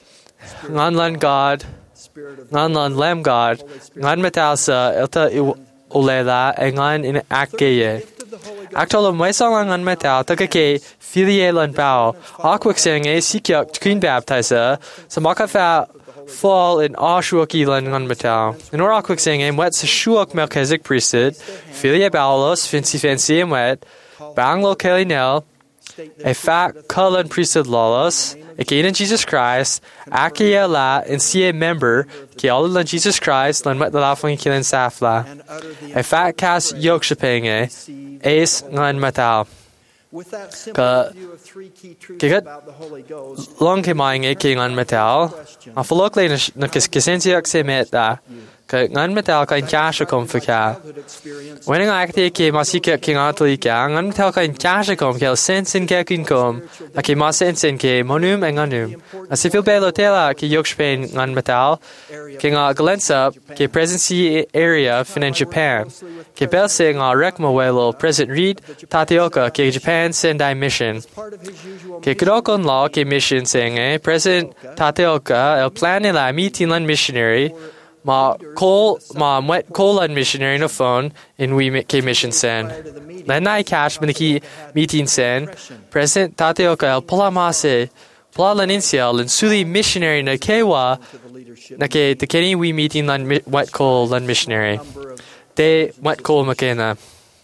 ngan lan God Spirit of ngan lan lem God ngan metal sa ilta ulela ngan in akye Actually, my song on metal took a key, filial and bow. Aquac sing a sikyak queen baptizer, some makafa fall in Ashuaki land on metal. In or aquac sing a wet Shuak Melchizedek priesthood, filia bowlos, fancy and wet, banglo kelly nell, a fat cullen priesthood lawless, a gain in Jesus Christ, akia la, and see a member, kialan in Jesus Christ, and wet the laughing killing safla. and utter the A fat cast yoke shaping Ace ngan metal. with that simple Ka- view of three key truths Kagat- about the Holy Ghost. Long ke maing e king on metal. A folok le na kisensiak se met da. ka ngan metal ka in cash kom for ka. When I take ke masika king atli ka ngan metal ka in cash kom ke sense in ke kin kom a ke mas sense in ke monum en anum. A civil belo tela ke yok spain ngan metal king a glance up ke presidency area fin in Japan. Ke bel sing a rekmo welo President Reed Tateoka ke Japan Sendai mission. Ke kudokon law ke mission sing President Tateoka el plan la meeting land missionary ma mwet land missionary no phone in we ke mission sen. Then I cash miniki meeting sen President Tateoka el polamase Plalaninsial and Suli missionary na kewa na ke the Kenny we meeting land wet coal land missionary. De wet coal makena.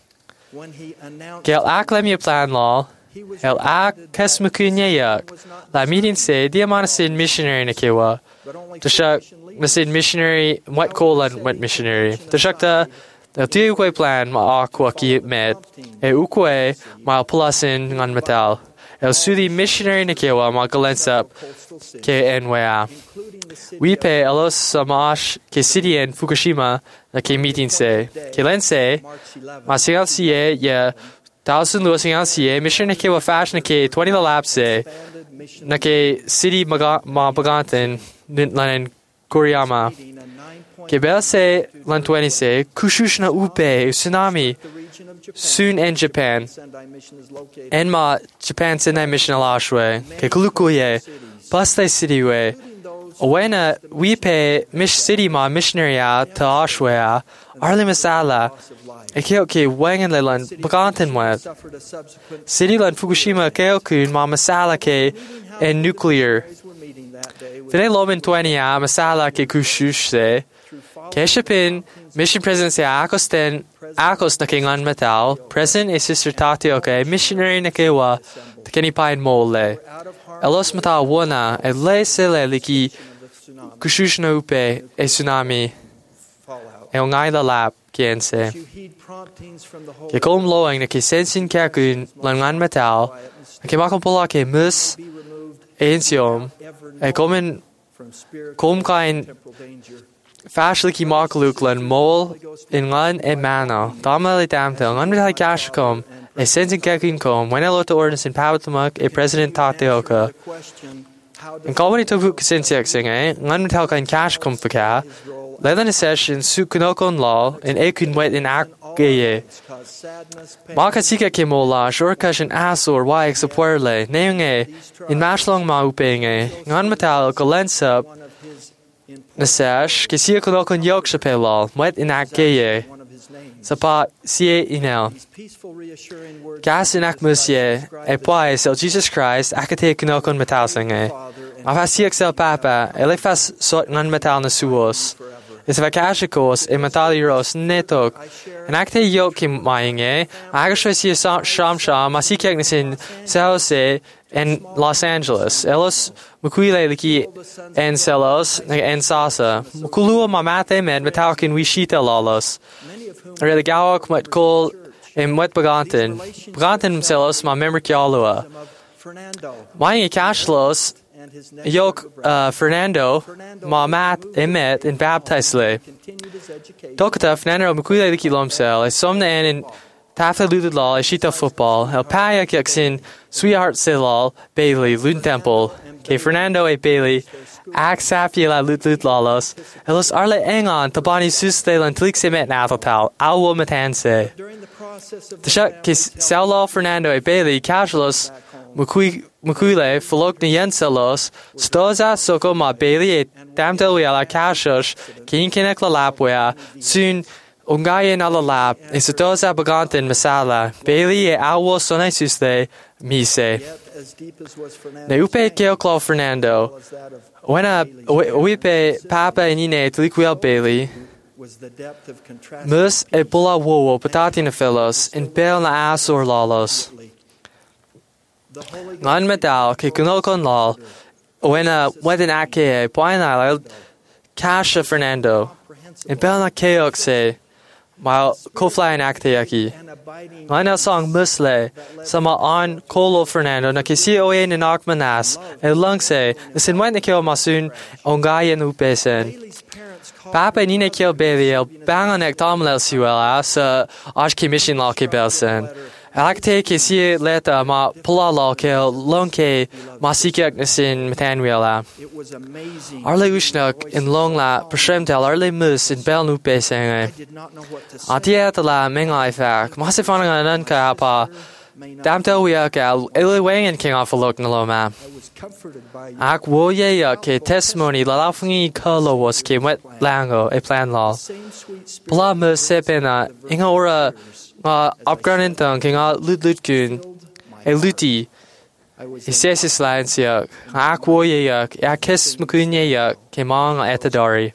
Kel aklemia plan law el ak kesmukunyayak la meeting say diamanasin missionary na kewa. The shak masin missionary wet coal and wet missionary. The shakta el tiukwe plan ma aqua ki met e ukwe ma pulasin ngan metal. El Sudi missionary na kewa ma galensa ke enwea. We pay elos samash ke city in Fukushima na ke meeting se. Ke lense ma singal siye ya 1000 lo singal siye mission na kewa fashion na ke 20 la lap se na ke city ma baganten lanen Kuriyama. Ke bel se lan 20 se kushush na upe tsunami soon in Japan. En ma Japan Sendai mission alashwe ke kulukuye Basta city we. Wena we pay mish city ma missionary a ta ashwe arli masala. Ekeo ke wangan lelan baganten wet. City lan Fukushima keokun ma masala ke en nuclear. Vene lomin 20 a masala ke kushush se. Keshapin mission presidency akos na kingan metal present a sister Tateoka missionary na kewa the Kenny Pine mole. Elos mata wana e le sele liki kushush na upe e tsunami e ngai la lap kiense. Ke kom loing na ke sensin kakun langan metal ke makopola ke mus e insiom e kom kain Fashli ki makaluk lan mol in lan e mana. Dama le damtel lan mit kashkom e sensin kekin kom when elota ordinance in Pawatamak e President Tateoka. In komani tofu sensiak singe lan mit in kashkom faka. Lelan session sukunokon law in ekun wet in akye. Maka sika kemola shorkashin asor waik supporle neunge in mashlong ma upenge. Lan metal golensa Nasesh, ke siya kuno kon yok shapelal, mwet in akeye. Sapa siye inel. Gas in akmusye, e pois el Jesus Christ, akate kuno kon metalsinge. Afa siya ksel papa, elefas sot ngan metal na suos. Is vakashikos, e metaliros netok. En akate yok kim mainge, agashwa siya shamsha, masikyak nisin sahose, in Los Angeles. Elos mukuile liki en celos en sasa. Mukulua mamate med metalkin wishita lalos. Rele gawak mat kol en mat baganten. Baganten celos ma memrikialua. Mai cashlos yok Fernando ma mat emet in baptizle. Dokata Fernando mukuile liki lomsel. I somna en Tafla looted law, Ishita football, El Paya Kixin, Sweetheart Silal, Bailey, Loot Temple, K. Fernando A. Bailey, Ax Safiela Loot Lalos, Elos Arle Engon, Tabani Suslelan Tlixemet Nathatal, Alwo Matanse. The shut Kis Saulo Fernando A. Bailey, Casualos, Mukuile, Folok Nienselos, Stoza Soko Ma Bailey, Damdeluela Cashush, King Kinekla Lapwea, soon. Ungaye na la lap, e sutosa baganten masala, Bailey e awo sonai susle, mise. Ne upe keoklo Fernando, wena uipe papa inine tliquiel Bailey, mus e bula wowo patati na filos, in pel na asor lalos. Ngan metal, ke kunokon lal, wena wedin ake, poina Kasha Fernando, in pel na keok se, ma koflain acteaki. Lina song musle, sama on Colo Fernando, na kisi oye na nakmanas, e lungse, na sinwent na kyo masun, ongayan upesen. Papa nina kyo Bailey, el banganek tamlel siwela, sa ashki mission law ke belsen. Alakte kisi leta ma pulala ke longke masikyak nasin matanwiela. Arle ushnuk in longla preshemtel arle mus in bel upesen. Atiatala mengai fak, masifana nanka apa. Damtel wiak al ilwang king off a look naloma. Ak woye ke testimony lalafungi kolo was ke wet lango a plan law. Pla mus sepena inga ora upgranentang king lutkun a luti. Isesis lines yak, ak woye yak, akis mukunye yak, ke mang etadari.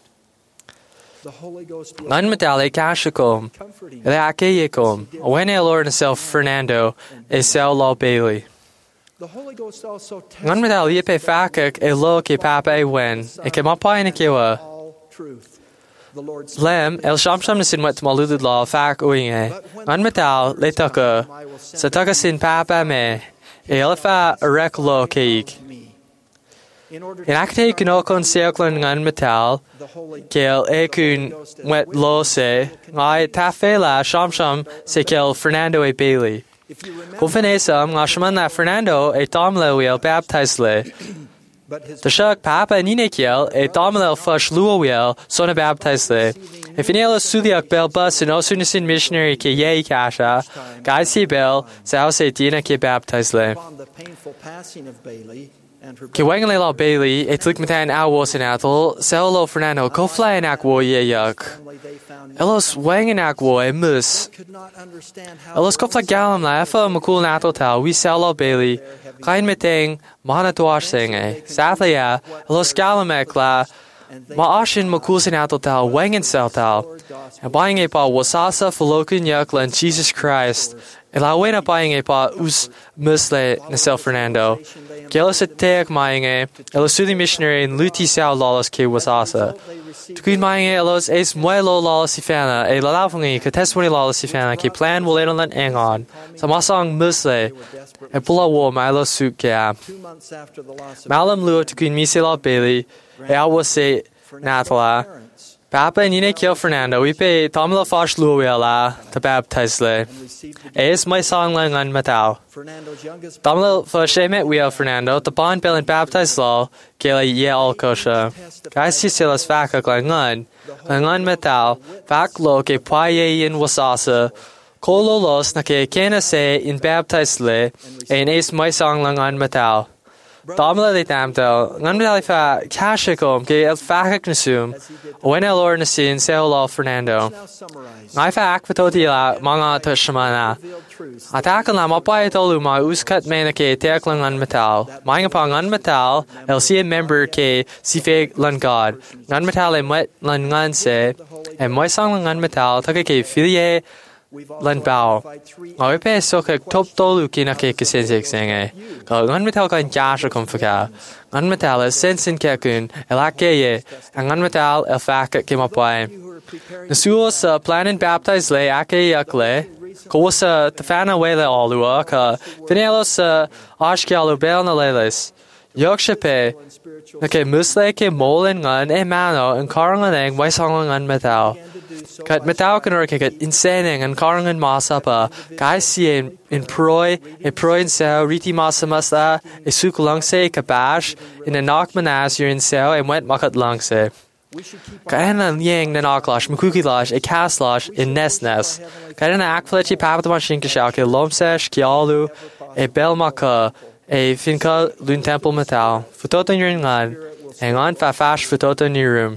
Ngan metale kashakom, ele akeyekom, when a Lord himself Fernando, a cell law Bailey. Ngan metale yepe fakak, a lo ke papa a wen, a kemapa in a kiwa. Lem, el shamsham nasin wet maludud law fak uinge. Ngan metal, le tuka, sa tuka sin papa me, e elefa erek lo keik. In acte kunokon seoklan ngan metal, kel ekun wet lo se, ngai tafela shamsham se kel Fernando e Bailey. Kofinesa nga shaman na Fernando e tomle wiel baptized le. The shuk papa nine kiel e tomle fush luo wiel sona baptized le. If inela suliak bel bus and osunasin missionary ke ye kasha, guys si bel, sao se dina ke baptized le. Ke wangale la Bailey, e tlik metan awos in atel, selo Fernando, ko fly in akwo ye yak. Elos wang in akwo e mus. Elos ko fly galam la efa makul in atel tal, we selo Bailey, kain metang, mahana tuash singe. Sadly ya, elos galamek la, ma ashin makul sin atel tal, wang in sel tal. And buying a pa wasasa falokun yakla and Jesus Christ. La wena buying a pa us musle na Sel Fernando. Gelos at teak mainge, elos suli missionary in luti sao lalas ke wasasa. Tukuin mainge elos es muelo lalas ifana, e lalafungi ka testimony lalas ifana ke plan will enalan engon. Sa masang musle, e pula wo mailo suk kea. Malam luo tukuin misela Bailey, e awa se natala. Papa nine kiel Fernando, we pay tamla fash luela to baptize le. Es my song lang on matao. Tamla fash emet wheel Fernando, the bond bell and baptize law, kela ye all kosha. Guys si silas fakak langan matao, fak lo ke paye in wasasa, kolo los na ke kena se in baptize le, and es my song lang on matao. Tamla de tamtel, ngan medali fa kashikom ke el fakak nasum, when el or nasin seo law Fernando. Ngai fa akvatoti la manga tushamana. Atakan la mapai tolu ma uskat mena ke teak lang ngan metal. Maing pa ngan metal, el si a member ke sife lan God. Ngan metal e met lan ngan se, e moi sang lang ngan metal, taka ke filie lan bao. Ngawi pe soka top tolu kina ke kisensik senge. Ka ngan metal ka jasha kumfaka. Ngan metal e sensin kekun, elakeye, ang ngan metal el fakat kimapai. Nasuo sa planin baptize le ake yakle, ko sa tafana wele alua, ka finelo sa ashkialu bel na leles. Yokshape, na ke musle ke molin ngan e mano, ang karanganeng waisang ngan metal. Kat metal kanor ke kat insaning ang karangan masapa, kai si in proi, e proi in sao, riti masamasa, e sukulangse kabash, in a nakmanas yur in sao, e went makat langse. Kaena yang na naklash, mukukilash, e kaslash, in nesnes. Kaena akflechi papatamashin kashal, ke lomsesh, kialu, e belmaka, e finka lun temple metal, futotan yur ngan, e ngan fafash futotan yurum.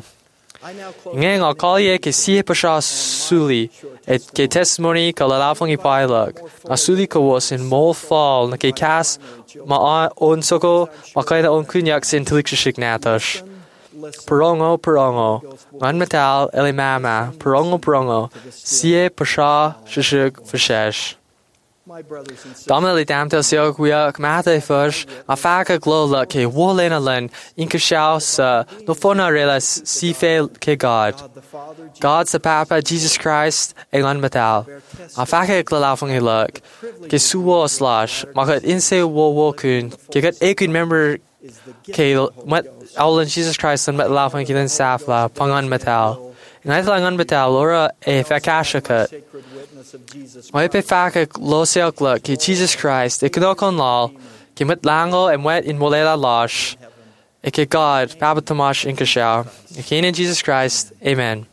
Ngeng al kalye ke siye pasha suli, et ke testimony ka lalafangi pailak. A suli ka was in mol fall, na ke kas ma on soko, ma kaina on kunyak sin tilikshishik natash. Perongo, ngan metal, ele mama, perongo, siye pasha shishik fashesh. My brothers and sisters, Dámla dámta seog wiach mata fish a faga glola ke wolena len inka shao sa no fona relas si fe ke God. God the Father, God sa Papa Jesus Christ ag an matal. A faga glalafang ilak ke suwo slash makat inse wo kun ke gat ekun member ke mat aulan Jesus Christ an matlafang kilan safla pangan matal. Ngayon lang an matal ora e fakashakat. sacred witness of Jesus May pe faca lo seokla ki Jesus Christ e knokon lal ki mit lango and wet in molela losh e ki God Papa Tomash in Kashao e ki in Jesus Christ Amen.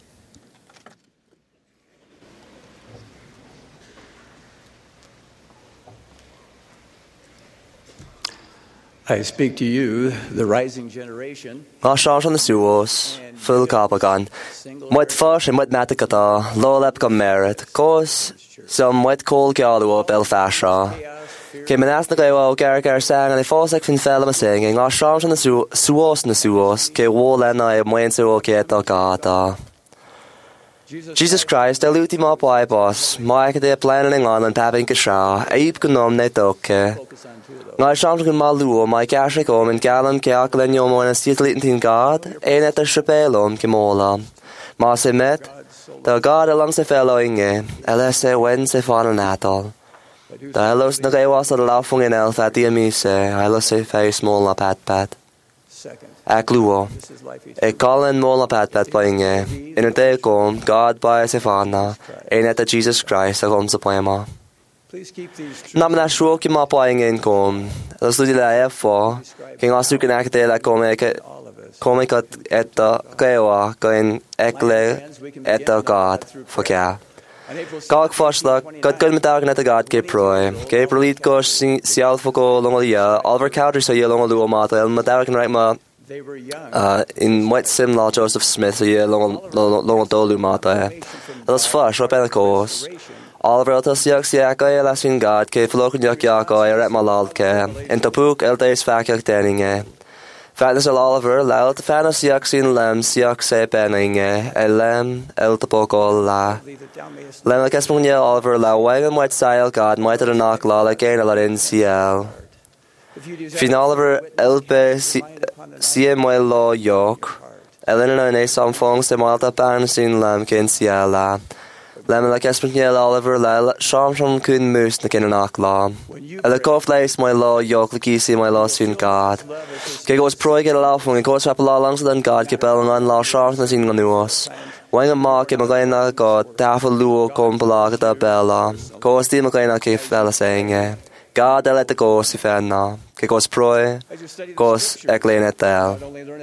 I speak to you, the rising generation, Ngá seán an na suúos, full capagan. Muid fás and muid meta gata, lolep go merit, cos some muid cól gealú bel fasha. Ke man as na gawa gar sang and I fosek fin fell am singing, ngá seán an na suúos, ke wóla na e muin suó ke ta gata. Jesus Christ, eluti ma pai boss, mai ke de planning on and paving ka sha, aib gnom ne dokke. Ngā seán gan má luo mai ceasra gom in galam ce aclan yom oin as títal tin God, ein et a shrapelom ke móla. Má se met, da God along se fellow inge, ele se wen se fan an atol. Da elos na gaiwas a lafung in elf at the amise, elos se fei small na pat. Ac luo, e callen mola pat pa inge, in a day gom, God by se fana, ein et a Jesus Christ a gom sa poema. Namen na shuo ki ma pa ingen kom. Los ludi la efo. King asu ken akte la come kat etta gawa gain ekle etta God foka. Gag fashla God gun met dagen etta God ke proi. Ke prolit go sial foko longolia. Oliver Cowdery so ye longolu mata el madagen right ma in white sim law Joseph Smith so ye longodolu mata. Los fash up en course. Oliver tas yak siaka e lasin God ke floken yak yaka e ret malal ke en tapuk el days fakak deninge. Fatness al Oliver laut fanas yak sin lem siak se beninge e lem el tapok la. Lem la kesmunye Oliver la wagon white style God might at a knock la again a lot in CL. Fin Oliver elbe CML law yok. Elena ne some fongs de malta pan sin lem ke in CL la. Lem la kesmunye Oliver la sham kun moose na ken knock la. Ela kof leis my law yok like see my law sin God. Ke goes pro get a law from and goes up a law langs than God ke bell on law sham na sin nuos. Wang a mark ke magana God tafel luo kom pala da bella. Goes di magana ke fella saying God let the go si fan na. Ke goes pro goes eklen et del.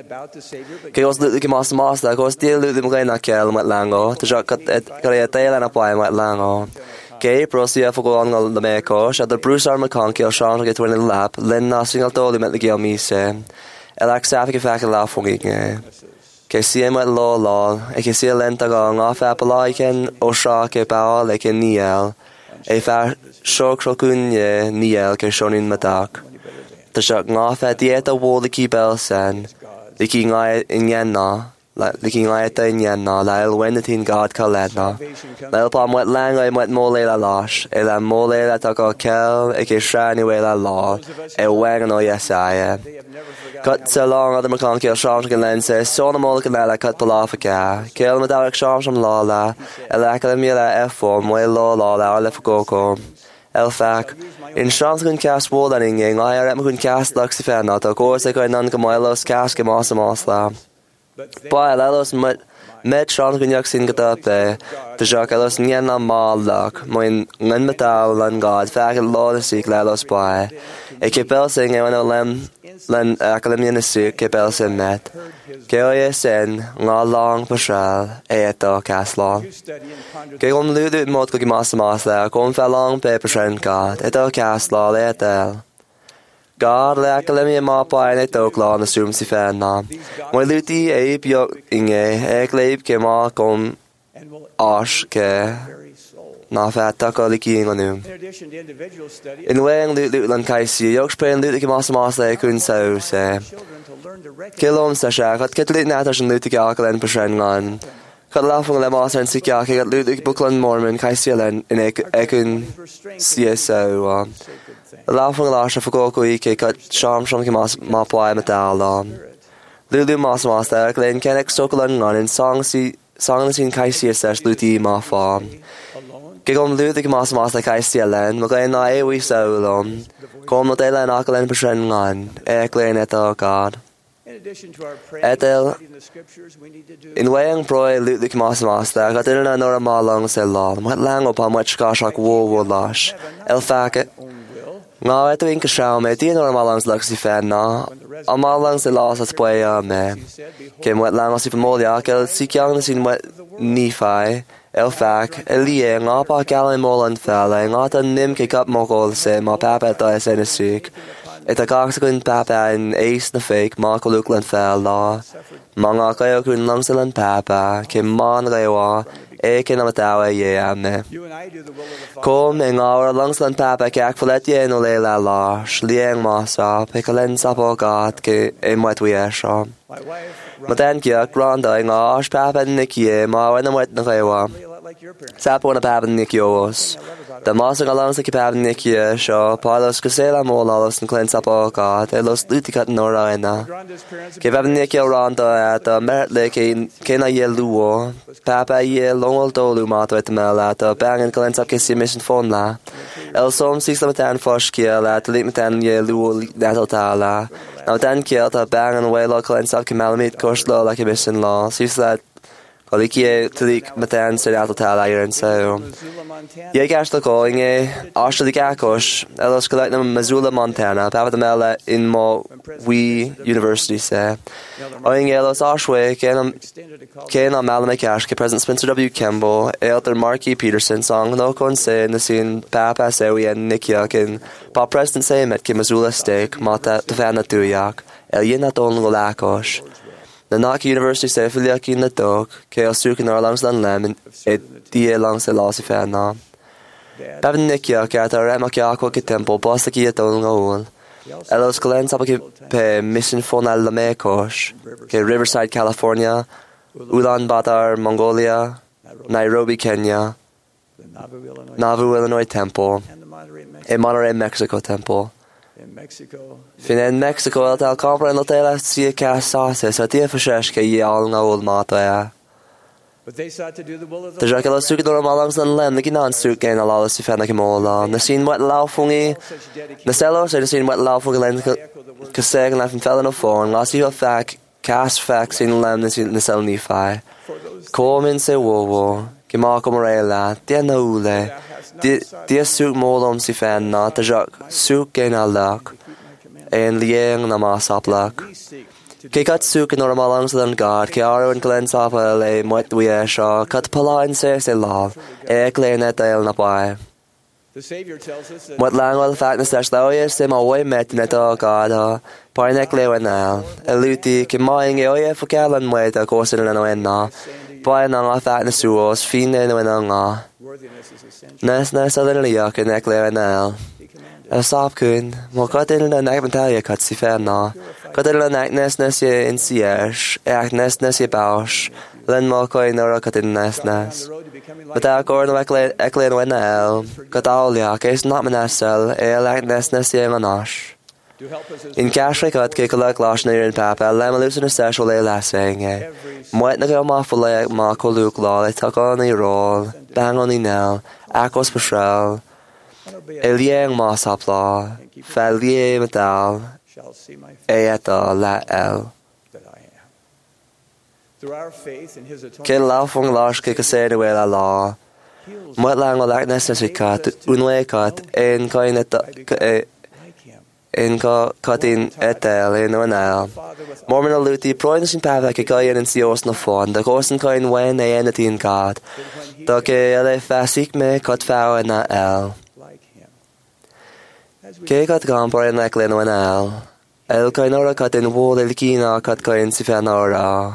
Ke goes luke mas goes di luke magana kel mat lango. To jak et kare tel na pa mat lango. Ke prosia for go on the meko at the Bruce Arm McConkie or Sean get one in the lap. Len na single toli met the gel mi se. Elak safik fak la fonging. Ke si mat law. E ke si lenta go off apple ken o sha ke ba like niel. E fa shok kunye niel ke shonin matak. The shak off at dieta wall the key bell sen. The king I in yenna. Looking at the Yana, Lyle Wendatin God Kaledna. Lyle Palm wet lang, I went mole la losh, Ela mole la taka kel, Eke shiny way la law, E wagon o yesaya. Cut so long, other McConkie, Sean can lend says, Sona Molaka cut Palafaka, Kel Madalak Sean from Lala, Elacademia F4, Moy Law, Lef Goko. Elfac, in Sean's kun cast wall and inging, I am kun cast Luxifan, of course, I got none Gamoilos, Cask, Masla. Ba elos met Sean gunyak sin gatape, the Jacques elos niena malak, moin ngan metal and God, fact law the seek lelos by. A kepel sing when a lem len academian a suit kepel sin met. Keoye sen, nga long pashal, eto castlon. Kegon ludu mot gimasla, kon falong paper shen God, eto castlon etel. God le academia ma pa ne to kla na sum si fan na. Mo luti e bio inge e kleib ke ma kom ash ke na fata ka liki ngonu. In weng lut lan kaisi yok spen lut ke mas le kun so se. Kilom sa sha kat ket lit na ta shen lut ke akalen persen ngan. Cad láfung le más an siceach ag lúdig Buckland Mormon caiisielen in egun CSO. Láfung lá se fagóco ike cad siam siam ki má pláim a dál. Lulu más ag lein cennig socalan ngan in song na sin caiisias lúti má fá. Gigom lúdig más le caiisielen, mag lein na éwi saulom. Com na déile an acalain pasren ngan, lein etá gad. Edel, in weiang broi lútig más ag a na nor a má lang se lá, mat lang op am wet skásak wó lás. Fake, Nga eto inka siaw me, di nor malangs lag si fen na, a malangs e las at puea me. Ke mwet lang o si pamolia, ke si kiang na sin mwet nifai, fak, lie, nga pa galen molan fele, nga ta nim ke kap mokol se, ma papa da es en esik. Et a gaks kun papa in eis na fake, ma koluklan fel la. Mga kayo kun langsalan papa, ke man rewa, ken am dawa ye ame. Kom in our langsland papa ke akvalet ye no lela la, lieng masa, pekalen sapo gat ke mwet we esha. Maten kia granda nga ash papa nikie ma wen mwet na rewa. Sapo na papa nikios. Da masa galang sa ki papa nikie sho, palos kusela mo lalos n klen sapo gat, elos lutikat nora ena. Ke papa nikie randa at merit le ke na ye luo, papa ye longol dolu mato et mela ta bangen klen sap ke si mission phone la. El som sis lamatan foshkia la te limatan ye luo natal tala. Now dan kia ta bangen wela klen sap ke malamit koshlo la ke mission la. Sis that Kolikie tulik matan ser natal tala iron so. Ye gashta ko inge ashli gakosh elos kolek na Missoula Montana papa mela in mo we university se. Oinge elos ashwe ken am malamacash ke President Spencer W. Kemble elder Marky Peterson song no kon se na sin papa se we and Nikia ken pa President se met ke Missoula steak mata te fana tuyak el yena ton golakosh. Na Naki University se filiaki na dog ke osukin ar langs lan lem die langs e lasi fan na. Bevin Nikia ke at ar emakia ko ke tempo bosta ki eton ngol. Elos glen sapa ke pe mission phone al lamekosh ke Riverside, California, Ulaanbaatar, Mongolia, Nairobi, Kenya, Nauvoo, Illinois temple, e Monterrey, Mexico temple. Fin en Mexico el tal compra en hotel si ka sase so tie forskesh ke ye al na ol mata ya. De jakela suk do malangs dan lem de ginan suk gen ala si fana ke mola na sin wat laufungi na selo so sin wat laufungi len ke seg na fin fellen of phone la si fak cast facts in lem na sel ni fi komen se wo ke ma komrela de na ule de suk molom si fan na de jak suk gen alak en lieng na masaplak. Ke kat suk normal langs dan god ke aro en glen sapa le mwet we sha kat pala in se lav glen et el na pai. Mwet lang wal fact na stash lao ye se ma way met net god ha pai nek le wenal eluti ke maing e oye fokalan mwet a kosen na na pai na nga fact na suos fin na nga nes southern liak nek le wenal. Sap kun, mo katil na nakbantalia kat si fan na. Katil na naknes ye in siyesh, nes ye baush, len mo koi nora katil nes. Bata kor no eklen wena el, katalia, kes not manasel, nes ye manash. In kashre kat ke kalak lash near in papa, lem lusin a session le lasing e. Mwet na kaya ma fulay ma koluk la, le tak on i roll, bang on i nel, akos pashrel, Elieng masapla, falie metal, eeta la el. Ken laufung lash ke kasene wela la. Mwet lang o lak nesesikat, unwe kat, en katin etel en wanel. Mormon aluti proin sin pava ke kayen en sios na fon, da korsen kain wen e enetin kat. Da ke ele fasik me kat fau na el. Ke kat gampar en eklen wen el kain ora kat en wol elkina kat kain si fan ora.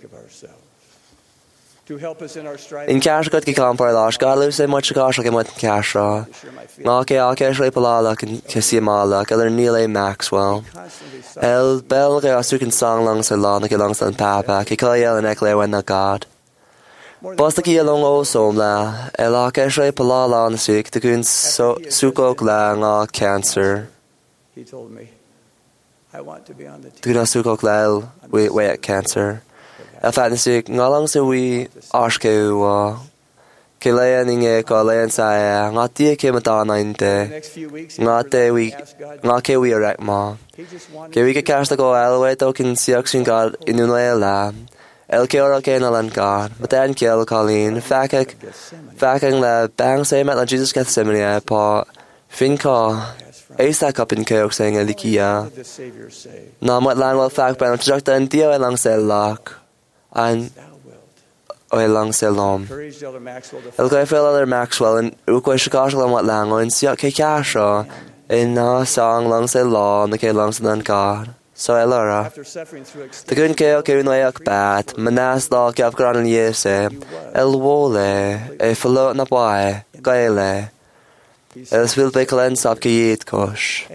In cash kat ki gampar lash galu se much cash ke mat cash ra. Nga ke akesh le palala ke si mala ke Neil Maxwell. El bel ke asukin song lang se la na ke lang san papa ke kayel en ekle wen na god. Basta ki along o som la, e la ke shrei pala la na sik, te kun sukok la nga cancer. He told me, I want to be on the Te kun sukok la we at cancer. E fat na sik, nga lang se we ashke u, ke leia ninge ka leia sa nga tia ke mata na inte, nga te we, nga ke we arek ma. Ke we ke kasta ko alwe to kin siak sin God inu la. El ke ora ke na lan God, but then ke el Colleen, fakang la bang say met la Jesus Gethsemane pa fin ka eista kapin ke ok saying elikia. Na mat lang wel fak ban tjakta en dio lang se lak an o lang se lom. El ke fel other Maxwell and ukwe shikash lang mat lang o in siak ke kasha in na song lang se law na ke lang se lan God. So Elora, the good kale came away up bad, Manas law gave gran and yes, El Wole, a fellow na boy, Gaele, Els will be cleansed up Kayet Kosh.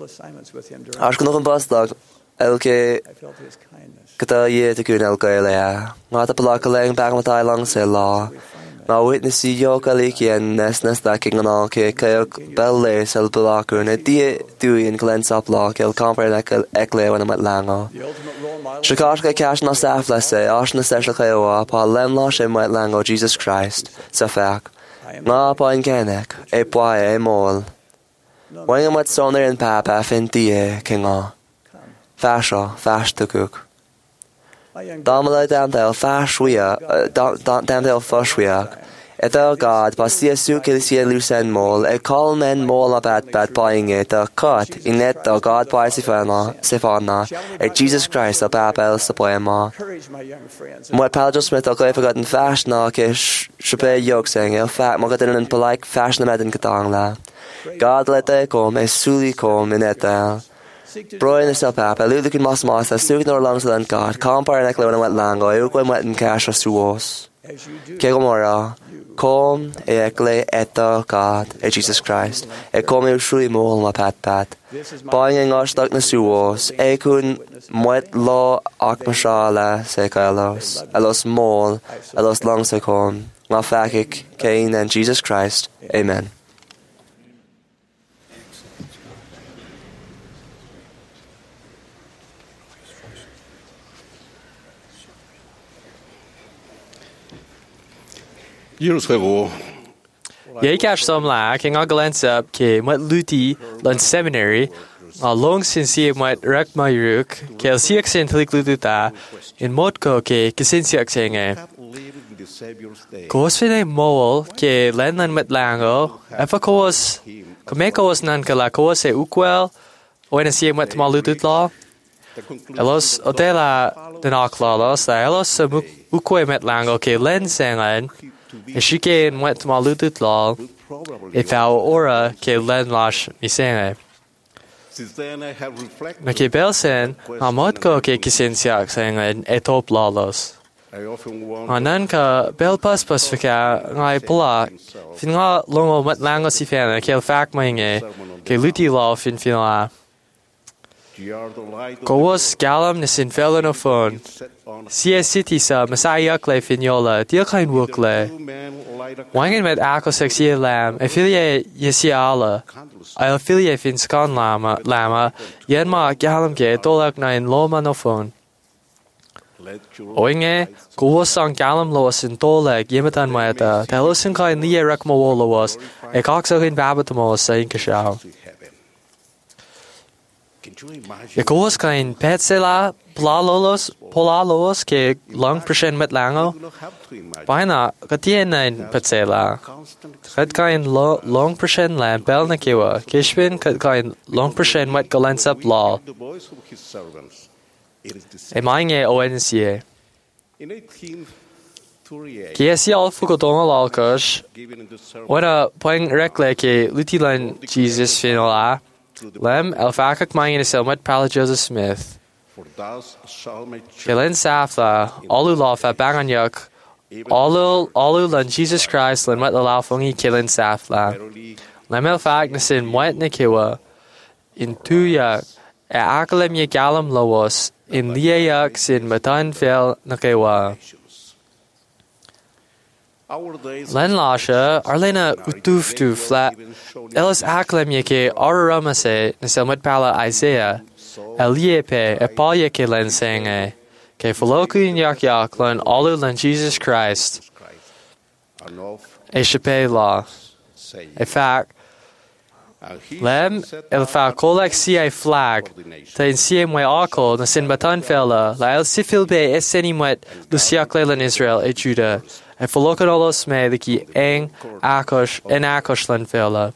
Ask nog een basdag, Elke Kata ye to good El Gaele, not a block a laying back with I long say law. Now witness yoka liki and nest stacking on all cake, belle, sell blocker, and a dear dewey and cleanse up lock, el compare like ekle when I'm at Lango. Shikashka cash no staff, let's say, Ashna Sesha Kayoa, Pa Lemlosh and White Lango, Jesus Christ, Safak. Na Pine Kenek, a boy, a mole. When I'm at Soner and Papa, Fintie, Kinga. Fasha, fash to cook. Damla damdel fashwia, damdel fashwia. Ether God, Pastia Sukilisia Lucen Mol, a call men mol about bad buying it, a cut, in it, the God by Sifana, a Jesus Christ, a Babel, Sapoema. My Paljo Smith, a clay forgotten fashion, a shape yoke saying, a fat, Mogadan and polite fashion med in Katangla. God let they come, a suli come in etel. Bro in the sub app, I live the mas mas, I still nor lungs than God, compare and when I went lango, I go wet and cash as to was. Kegomora, come, ekle, eta, God, a Jesus Christ, a come truly mole my pat. Buying in our stuck na suos, a kun mwet law akmashala, se kalos, alos mole, alos lungs a come, ma fakik, Cain and Jesus Christ, amen. Ye cash some la, king a glance up, ke mat luti, lan seminary, a long since ye mat rek my rook, ke el siak sent lik lututa, in modko ke kisinsiak senge. Kos fine mol, ke len lan mat lango, efa kos, komekos nan ka la kos e ukwel, o en siak mat malutut la. Elos odela den aklalos, la elos ukwe mat lango ke len sengen, e shike en wet malutut la, e fau ora ke len lash misenge. Na ke belsen, a modko ke kisinsiak sengen e top lalos. Anan ka bel pas fika ngai pla, fin nga longo mat lango si fena ke fak mainge, ke luti la fin finala. Ko was galam nisin felon o phone. Sia city sa masaya kle finyola, dia kain wukle. Wangen met ako sexy lam, affiliate yesiala. I affiliate fin skan lama, yen ma galam ke dolak na in loma no phone. Oinge, ko was ang galam loas in dolak yematan maeta, telosin kain liye rekmawola was, e kaksakin babatamo sa inkashaw. Yakos kain petsela polalos ke long percent met lango. Baina katienain petsela. Kat kain long percent lan bel na kiwa. Kishpin kat kain long percent met galensap law. E mainge ONCA. Kiesi alfu kodonga lalkosh. Wana poing rekle ke lutilan Jesus finola. Lem elfakak main is elmet pala Joseph Smith. Kelen safla, alu lafa banganyak, alu lan Jesus Christ len met lalafungi kelen safla. Lem elfak nasin wet nikiwa, in tuyak, e akalem ye galam lawos, in liayak sin matan fel nakewa. Len Lasha, Arlena Utuftu flat, Elis Aklemye ke Araramase, Neselmut Pala Isaiah, Eliepe, Epalye ke Len Senge, ke Foloku Yak Yak Len Alu Len Jesus Christ, E Shepe La, E Fac, Lem el fa kolek si ai flag, ta in si mwe akol na sin batan fela, la el sifil be eseni mwet lusiak lelan Israel e Judah, e folokan olos me liki eng akosh en akosh len fela.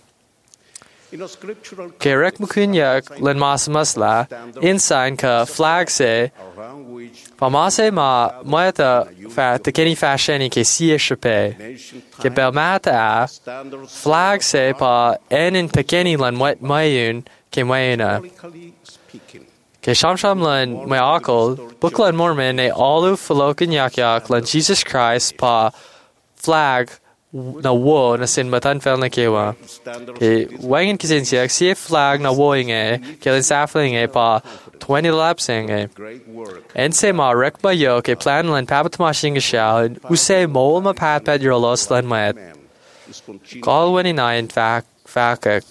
Ke rek mukunyak len mas masla, insign ka flag se, pa mase ma mweta fa te keni fasheni ke si e shepe, ke belmata a, flag se pa enin pekeni lan mwet mayun ke mayuna. Ke shamsham lan mayakol, book lan mormon e alu falokin yakyak lan Jesus Christ pa flag na wo na sin matan fel na kewa. Ke wangen kisinsiak si flag na wo inge, ke lin safling e pa 20 lapsing e. En se ma rek ba yo ke plan lan papatamashing shao, use mol ma pat your los lan met. Call 29 fakak.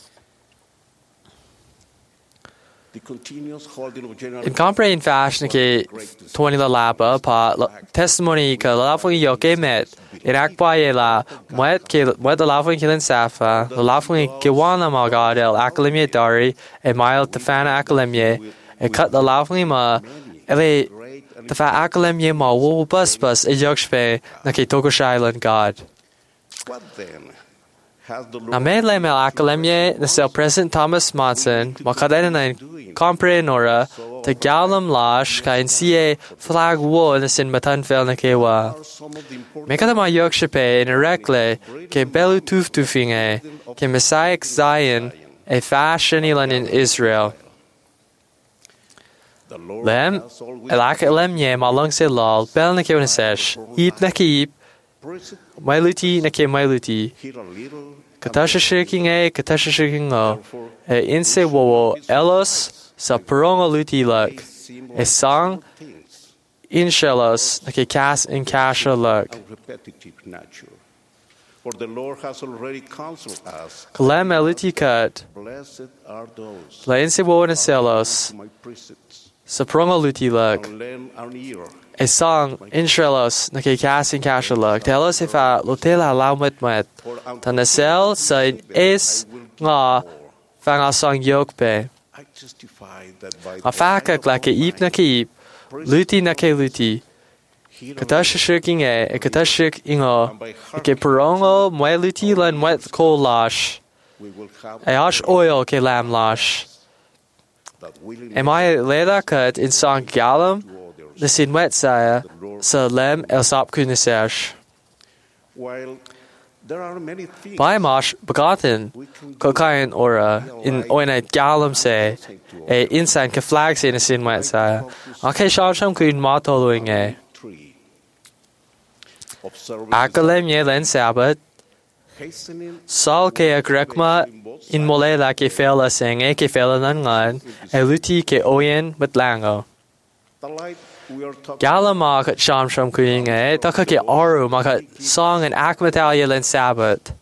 In comprehend fashion ke 20 la lapa pa testimony ka lafong yo ke met. Irak pa ye la mwet la lafong kilin safa, la lafong ke wana ma god el akalimye dari, e mail tefana akalimye, e cut la lafong ma, ele tefa akalimye ma wo bus e yokshpe na ke toko shailan god. Na me le mel akalimye na sel President Thomas Monson, ma kadena comprenora, te galam lash ka in sie flag wo na sin matan fel na kewa. Me kada ma yokshepe in rekle ke belu tuftufinge, ke Messiah Zion e fashion ilan in Israel. Lem, elak elemye ma long se lal, bel na ke unasesh, ip na ke ip, mailuti na ke mailuti. Katasha shirking o, e inse wo elos sa perongo luti luk, e sang inshelos na ke kas in kasha luk. Kalem eluti kat, la inse wo na selos, sa perongo luti luk, e sang inshelos na ke kas in kasha luk, telos e fa lotela laumet met, ta na sel sa es nga fa nga sang yokpe. A fakak la ke ip na ke ip, luti na ke luti. Katasha shirking e katashik ingo, e ke perongo mwe luti lan mwet ko lash, e ash oil ke lam lash. E mai leda kat in sang galam, na sin mwet saya, sa lem el sap kunesesh. Bai mash begotten kokain ora in oina galam se e insan ke flag se na sin wet sa ake sham kun matoloing e akalem ye len sabat sal ke agrekma in molela ke fela sing e ke fela nan e luti ke oyen matlango Galama kat sham kuing e taka ke aru makat song and akmatalia len sabat.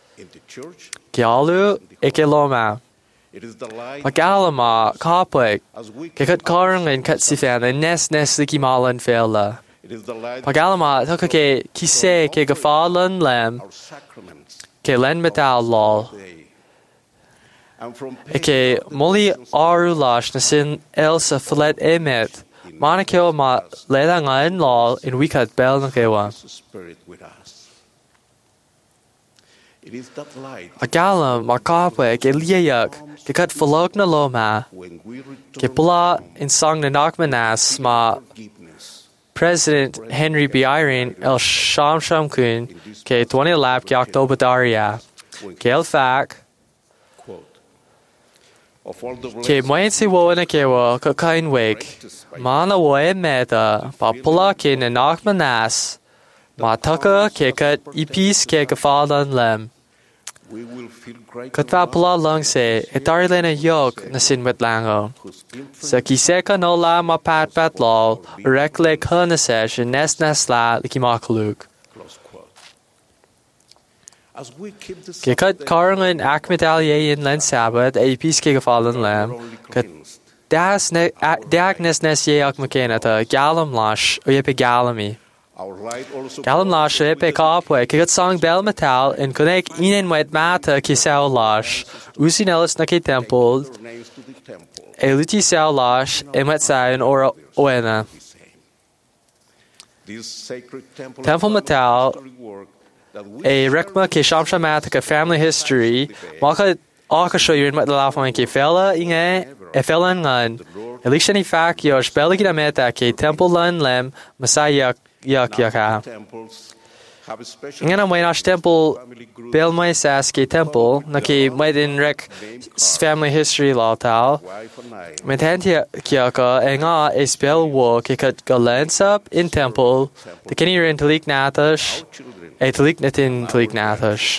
Galu ike loma. Magalama kapwek ke kat karang and kat sifan and nes liki malan fela. Magalama taka ke kise ke gafalan lem ke len metal lol. Ike moli aru lash na sin elsa flet emet. Manakeo ma leda ngayon lol in wikat bel na kewa. Agala makapwe ke liayak ke kat falok na loma ke pula in song na nakmanas ma President Henry B. Irene el sham kun ke 20 lap ke October daria ke el fak ke mwain si wo na kewa ka kain wig ma na wo e meta pa pula ke na nakmanas ma taka ke kat ipis ke gafadan lem kat va pula lang se e darlena yok na sin met lango sa kiseka no la ma pat lol rekle kana sesh nes la liki makaluk Ge cut Carlin Acmedalia in Len Sabbath, a peace cake of fallen lamb. Das Dagnes Nesyeak McKenna, Gallum Lash, Uyepe Gallamy. Gallum Lash, Uyepe Copway, Kit Song Bell Metal, and connect Inen White Mata, Kisel Lash, Usin Ellis Naki Temple, a Luti Sal Lash, Emet Sayan or Oena. Temple Metal, a Rekma Kishamsha Matica family history, Maka Aka show you in what the laugh on Kefella Inge, a felon gun, Elishani Fak Yosh Belligina Meta, Temple Lun Lem, Messiah Yak Yaka. Ingana Wainash Temple, Bel Maisaski Temple, Naki Maiden Rek family history law tal, Metantia Kiaka, Enga, a spell war, Kikat Galens up in Temple, the Kenny in Talik Natash, a Talik Natin Talik Natash.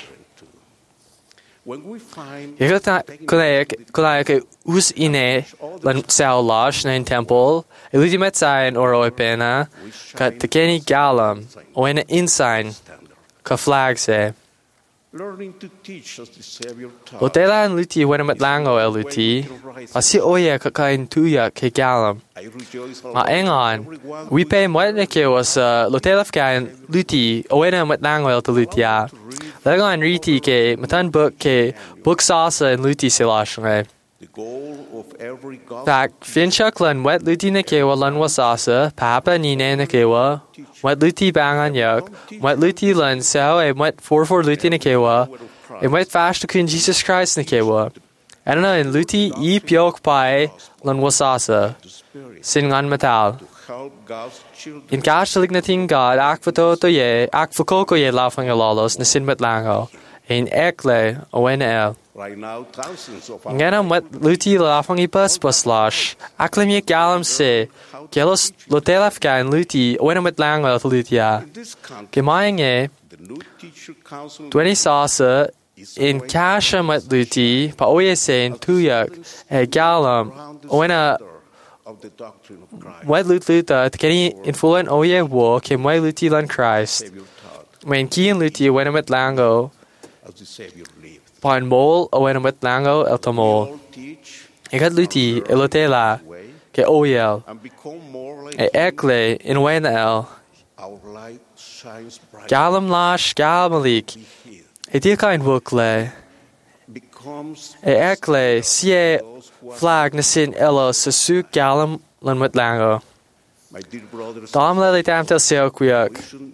Kunayak us ine lan sao lash na in temple illudimet sign or oipena kat tekeni galam oena insign ka flag se Lotela and luti wenamet lango eluti asi oya ka kain tuya ke galam ma engon we pay moeneke was lotelaf kan luti oena met lango el lutia Lagan riti ke matan book ke book sasa and luti silashne. Fact finchaklan wet luti nakewa lan wasasa, papa nine nakewa, wet luti bangan yak, wet luti lan sao a wet 4 luti nakewa, and wet fast to Jesus Christ nakewa. Anna and luti e pyok pai lan wasasa, singan metal. In Catholic nating God, akvato to ye, akvakoko ye lafang alalos, na sinmet lango, in ekle, owen el. Nganam wet luti lafang ipas paslash, aklim ye galam se, gelos lotelafka and luti, owen met lango to lutia. Gemayang ye, 20 sasa, in kasha met luti, pa oye se in tuyak, e galam, owena. Why luta to kenny influent oye wo kim why luti lan Christ. When ki and luti when met lango pon mol o when met lango el tomol. E got luti elotela ke oyel. E ekle in when el. Galam lash galmalik. E dia kind wukle. E ekle sie flag na sin elo sa su galam lan met lango. Dam lele dam tel seo kuyak.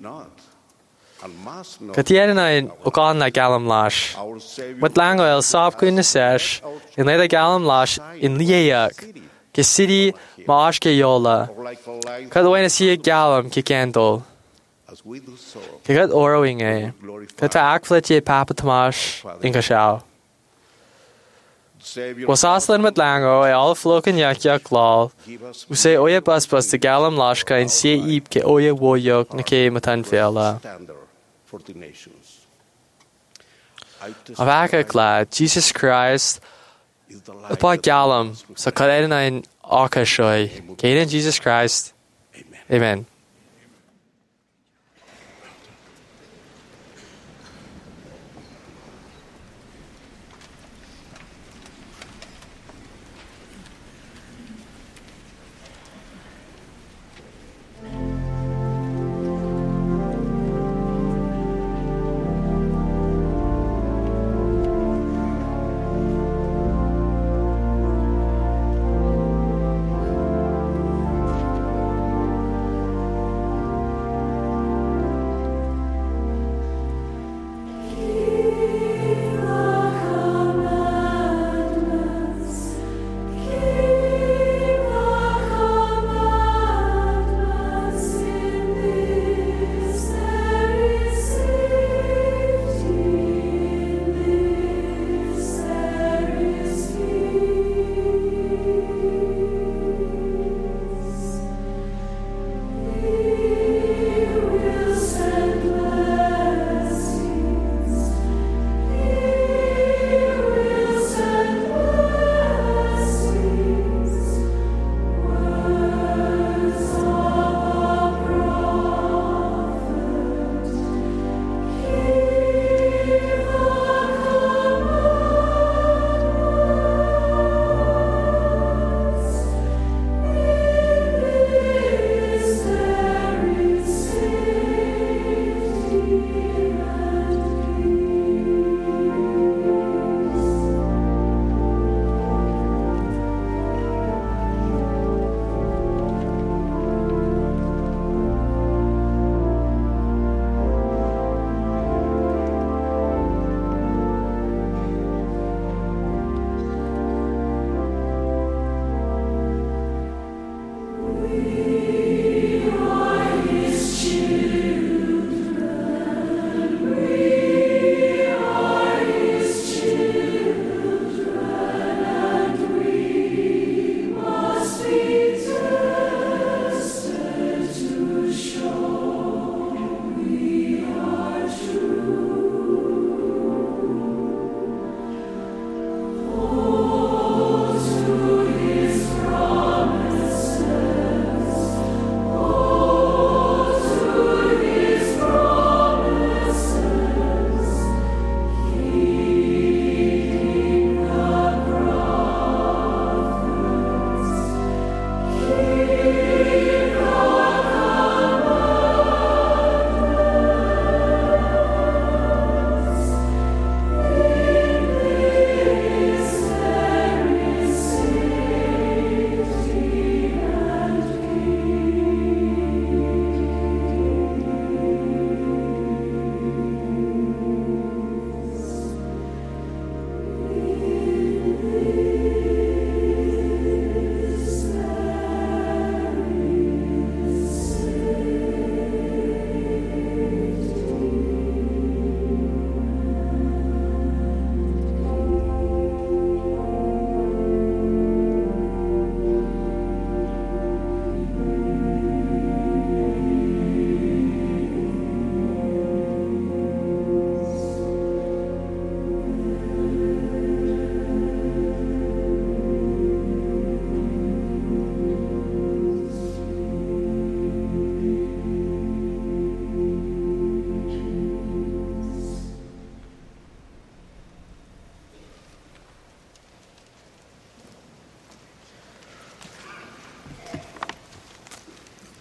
Katiera na in okan na galam lash. Met lango el sop kuin na sesh in lele galam lash in lieyak. Ke city maash ke yola. Kadwena siya galam ke candle. Ke gat oroing e. Kata akflet ye papa tamash in kashao. Wasaslan met lango e al floken yak lal. Use oye bus de galam lashka in se eep ke oye woyok na ke matan vela. Avaka glad Jesus Christ upon galam sa kadena in akashoy. Kaden Jesus Christ. Amen.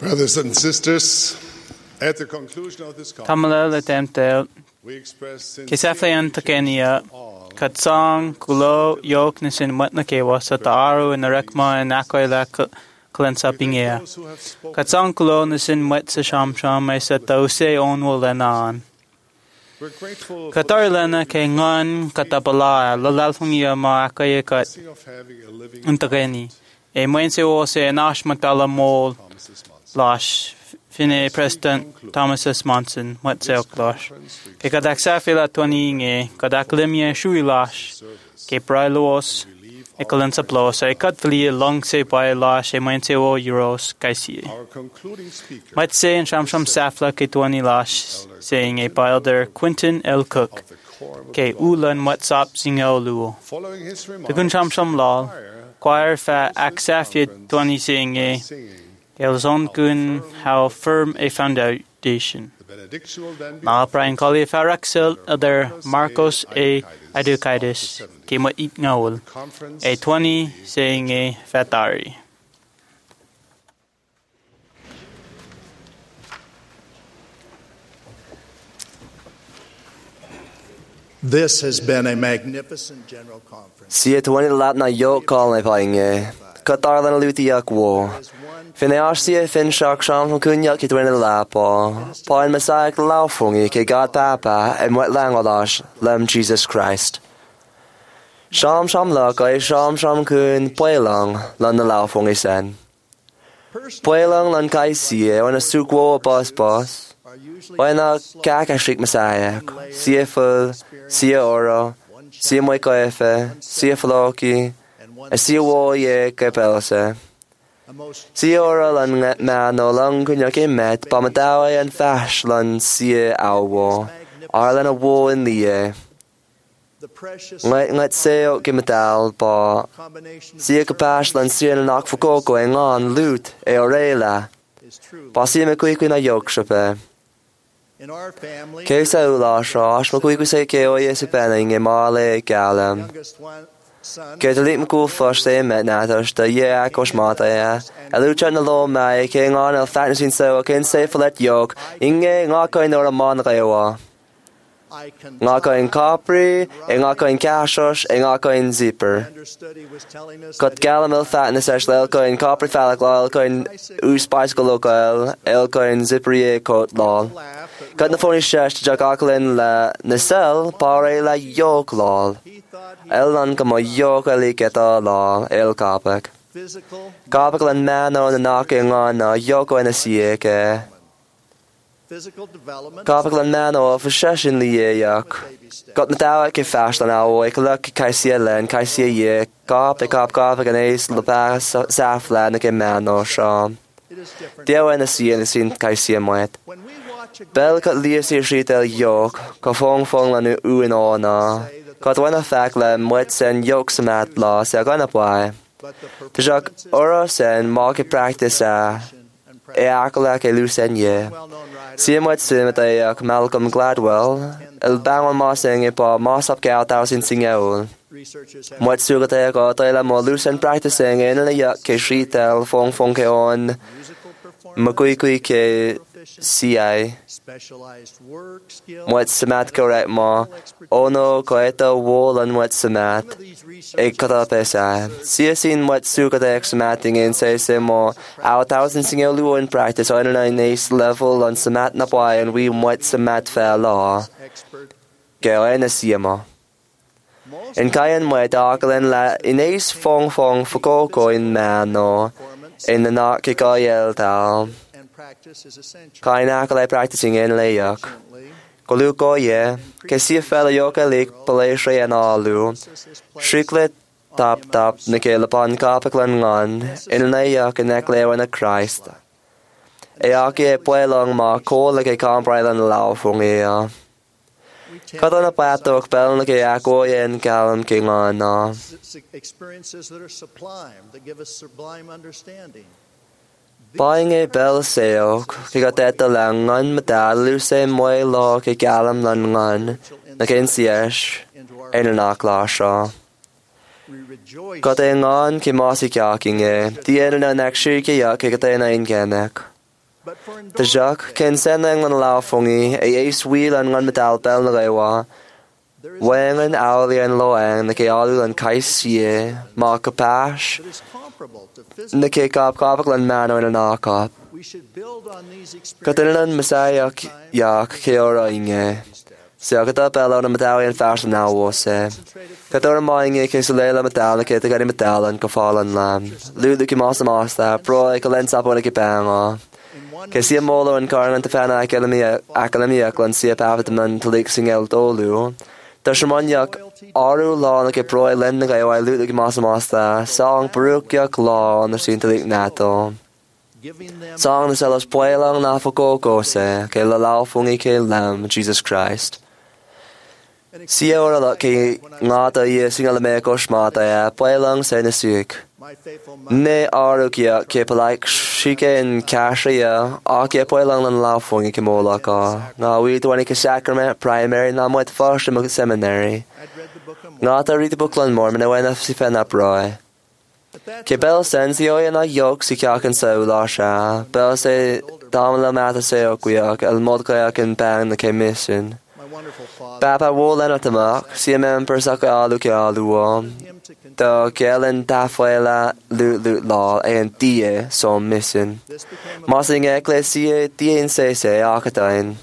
Brothers and sisters, at the conclusion of this conference, Tamala le temtel, we express Kisaflean Takenia, Katsang, Kulo, Yok Nisin Matnakewa, Sataru, and the Rekma and Aquila Kalensapingia. Katsang Kulo Nisin Metsa Shamsham, I said Tose on Wolenan. Katarlana Kangan, Katapala, Lalalfungia Ma Akayakat, Untageni. A Mense was an Ashmatala Mole, Lash. Fine President Thomas S. Monson, Matzel Clash. Ke kadak safila twaninge, kadak limye shuilash, ke prailos, e kalensa plos, e katfli long se by lash, e mainse o euros, kaisi. Might say in Shamsham Safla ke twani lash, saying a pilder Quinton L. Cook, ke ulan WhatsApp singo luo. The gun Shamsham lal, choir fa aksafye twani saying a, Elzon kun how firm a foundation. Na Brian Collie Faraxel other Marcos a Aducaitis came at eat ngaul. A 20 saying a fatari. This has been a magnificent general conference. See it when it lap na yok call na painge. Qatar than a lutiak war. Finasia fin shock sham from kunyak it when it lap Paul Messiah laufungi ke God Papa and what langolash lem Jesus Christ. Sham luck I sham kun poilang lan the laufungi sen. Poilang lan kai see when a sukwo boss. When a kakashik Messiah, see a full, see a oro, see a moikoefe, see a floki, a see a war ye capelse. See oro lan man no long kunyaki met, pamadawa and fash lan see a war, arlan a war in the year. Let's say o kimetal, ba see a capash lan see a knock for going on, loot, e orela. Ba see me quick in a yokshape. Ke sa ula shrosh, ma kui se ke o yes penning e male galam. Ke te lit mku fush se met natos da ye akos mata ya. Elucha na lo mai ke ngan el fatnesin so ken se flet yok inge nga ko in ora man rewa. Nga ko in capri, nga ko in kashos, nga ko in zipper. Got galam el fatnes ash el ko in capri falak el ko in uspice local el ko in zipper coat lol. Got the phone shash to Jacqueline la Nisel, pare la yok lol. Elan como yok ali geta lol, el kapak. Kapak lan man on the knocking on a yoko in a sieke. Kapak lan man of a shash in the yak. Got the tower ke fast on our way, look kaisia len, kaisia ye, kap and ace la pass saflan ke man or sham. There when a sea and a scene kaisia moet. Bel kat lias hier shit el yok, ka fong lan u in ona. Kat when a fact la mwet sen yok samat la se gonna play. Tjak ora sen market practice e akala ke lusen ye. See mwet sim ta Malcolm Gladwell, el bang on mossing e pa moss up gal thousand singel. Mwet sugata ka ta la mo lusen practicing in la yak ke shit el fong ke on. Makui ke CI. Mwet samat correct ma. Ono koeta wall and mwet samat. E kata pesa. Sia sin mwet sukata exmating in say se mo. Our thousand single luo in practice on an ace level on samat na poi and we mwet samat fair law. Geo en siama. In kayan mwet akalen la in ace fong fukoko in man no. In the knock kikayel tal. Kaina kalai practicing in layak. Koluko ye, ke si fella yoka lik paleshe and alu. Shriklet tap nikela pan kapaklan ngan, in layak and neklew and a Christ. Eaki e puelong ma ko like a comprailan lao fungia. Katana patok bel like a akoye and kalam king on. Experiences that are sublime, that give us sublime understanding. Buying a bell seok, ke got that the langan matalu se moy lo ke galam langan, na ken siesh, en na klasha. Got a ngan ke masi kyaking e, di en na nakshi ke yak ke got na in ganek. Ta Jacques cén sen ang lan lao fungi e eis wheel an ngan metal bel na rewa. Wang an auli an loang na ke alu an kais sie ma kapash na ke kap kapak lan mano in an akap. Katalan masayak yak ke ora inge. Siya kata belo na metal an fashion na wose. Katora mainge ke sulela metal na ke te gari metal an kafalan lam. Lulu ki masa masta pro e kalen sapo na ke panga. Ke siya molo an karan te fana akalamia klan siya pavitaman talik singel tolu. Ta shamanyak aru la na ke pro e len na gayo ay lulu ki masa masta sang perukyak la na sintalik nato. Sang na selos puelang na fokoko se ke lalao fungi ke lam Jesus Christ. Siya ora la ke ngata ye singal me ko shmata ya puelang se na suk. Ne aru kia ke palaik shike in kasha a ke puelang lan lao fungi ke mola ka. Nga we tuani ke sacrament primary na mo first mo seminary. Ngata read the book lan Mormon when if si fen up roy. Ke bel sensio na yok si kya kan so la sha. Bel se damla mata se okuyak el modka kan bang na ke mission. Papa wolan at the mark, si men persaka alu ke alu the gelen tafuela lut law and die so mission. Masing ecclesia dien se akatain.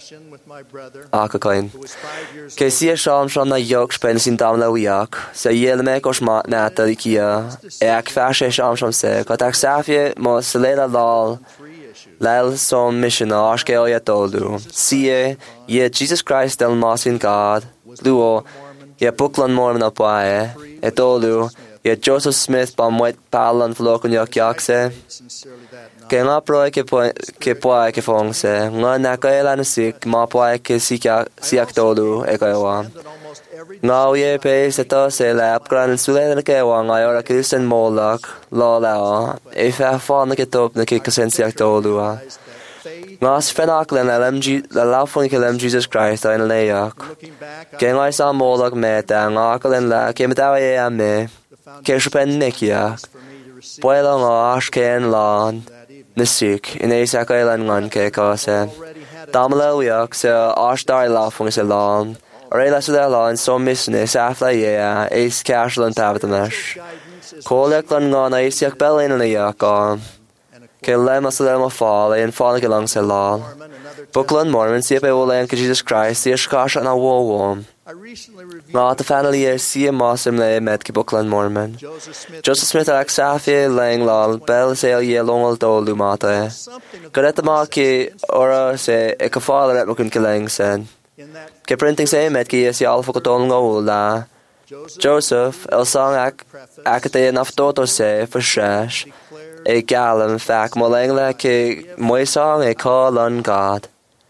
Akakain. Ke si sham na yok spen sin damla wiak, se yel me kosh mat na talikia. Ek fashe sham se, katak safie mo selela lal. Lel som mission ashke oya tolu. Sie ye Jesus Christ del masin God. Luo ye Bookland Mormon apae. Etolu ye Joseph Smith bamwet palan flokon yak yakse. Ke nga proe ke poe ke fongse. Nga nakaela na sik ma poe ke siak tolu e kaiwa. Nga ye pe seto se lap gran sule na kewa nga ora kristen molak lola e fa fa na ke top na ke kasen siak tolu. Nga sfenak len LMG la laufung ke LM Jesus Christ in leyak. Ke nga sa molak me ta nga kalen la ke meta ye ame. Ke spen nekia. Poela nga ashken lan nisik in e sakailan ngan ke kase. Damla wiak se ashdar laufung se lan. Arela se la so misne safla ye is casual tabatamesh. Kolek lan nga na isiak belin na yak. Ke lema se lema fall and falling along se lal. Bookland Mormon see pe wolen ke Jesus Christ see shkasha na wo. Nga the family see masim le met ke Bookland Mormon. Joseph Smith aksafi lang lal bel se ye longol do lumata. Kadeta ma ke ora se e ka fall at mukun ke lang sen. Ke printing se met ke si alfa ko tol ngo la. Joseph el song akate naf toto se for shash. E galam fac molengla ke moisong e call on God.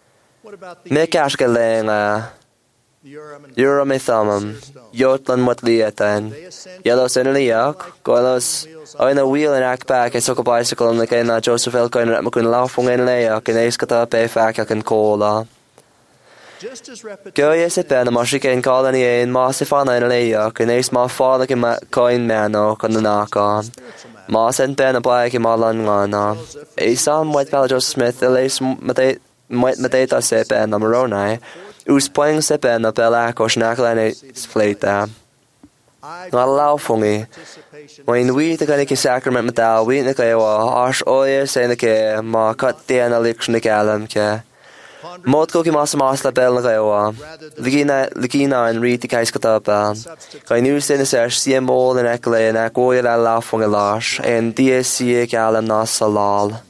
Me kashka lenga Uram e thamam Yotlan wat liatan Yellow seniliak Golos oina wheel and act back e soka bicycle on the kena Joseph el koin rat makun laufung en leak en eis kata pe fac ak kola. Go yes ben a mashik en call any en masifana en leak en eis ma father ke coin mano kon the knock on. Mas en ben a black in malan ngana. E sam white fellow Joseph Smith elis mateta se ben amaroni. Us playing se ben a bela kosh nakalane fleta. Nga laufungi. When we the kaniki sacrament metal we ne kawa ash oye se ne ke ma kat de analytics ne kalam ke. Modko ki mas la bel na kawa. Ligina en read the kais kata ba. Kai nu se ne ser siemol en ekle na koye la laufungi lash en DSC kalam na salal.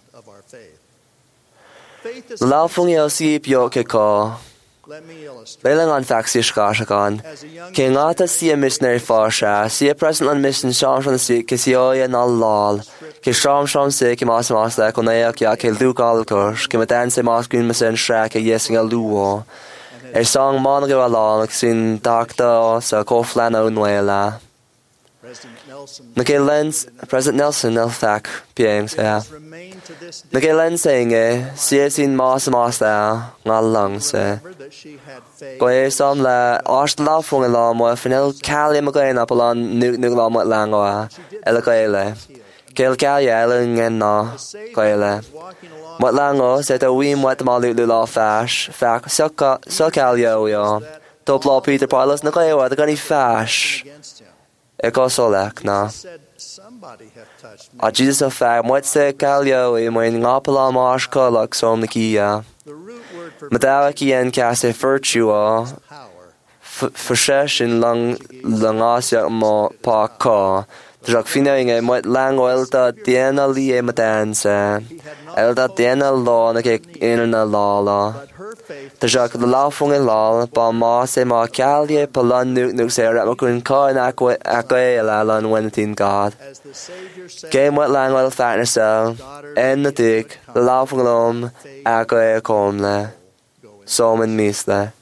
Laufungi el siip yo ke ka. Leilang an faxi shkashakan. Ke ngata si a missionary farsha, si a present on mission sham si ke si oya na lal. Ke sham se ke mas la konayak ya ke lukal kurs, ke matan se mas gun masen shra ke yesing a luo. E song mongo alal sin takta sa koflana unwela. Nake lens President Nelson el fac pieng sa. Nake lens saying si sin mas la ngalang se. Goe som la ash la fung la mo finel kali mo gain up on nu la mo langoa. Elakaele. Gael gael ngen na gaile. Wat lang o se to wim wat ma lu la fash fac so calio yo. Top law Peter Paulus na gaio the gani fash. E go so lek na. A Jesus of fact what se calio e mo ngapala marsh kolak so mkia. Madawa ki en case virtue forsession langasya mo pa ka. Drag finning mo lang welta diena li e matansa. Elda diena law na ke inna la. Drag the law fung la pa ma se ma callie palan nu se ra mo kun ka na akwe la lan wentin God. Game what lang wel fatness en the dick the law fung lom akwe komle. Somen misle.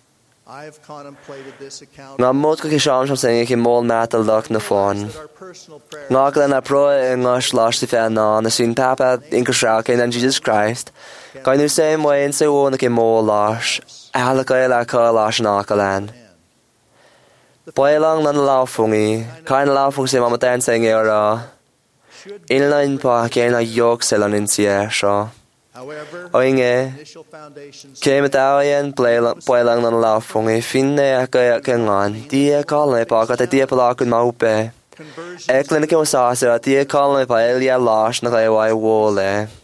Nga mod ko kisham sham sing ki mol matal dak na fon. Nga glen a pro nga slash the na na sin papa in kraka and Jesus Christ. Going the same way in so on ki mol lash. Ala ka la ka lash na kalan. Boy lang nan la fungi. Kind la fung se mama tan sing era. In line pa ke na yok selan in sia sha. Oinge came at Alien, Boilang on Lafung, a finne a gangan, dear colony park at a dear block in Maupe. A clinical saucer, dear colony by Elia Lash, not a white wall.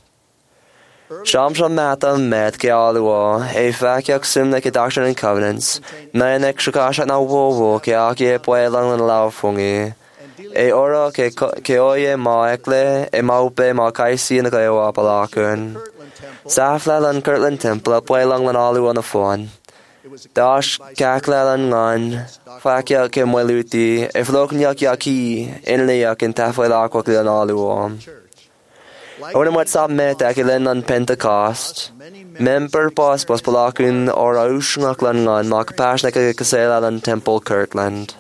Sham Mata met Kealua, a vacuum sim like a doctrine and covenants, nine extra cash at now woe, Keaki, Boilang on Lafungi. E ora ke oye ma ekle e Maupe ma kaisi in the Gawa Palakun. Saflalan Kirtland Temple, Boilang lan alu on the phone. Dash Kaklalan ngan, Fakia Kim Weluti, if Lokan Yaki, in Leak in Tafwela Quaklan alu. When what's up met Akilen on Pentecost, member boss was Palakun or Aushnacklan ngan, Mak Pashnaka Kaselan Temple Kirtland.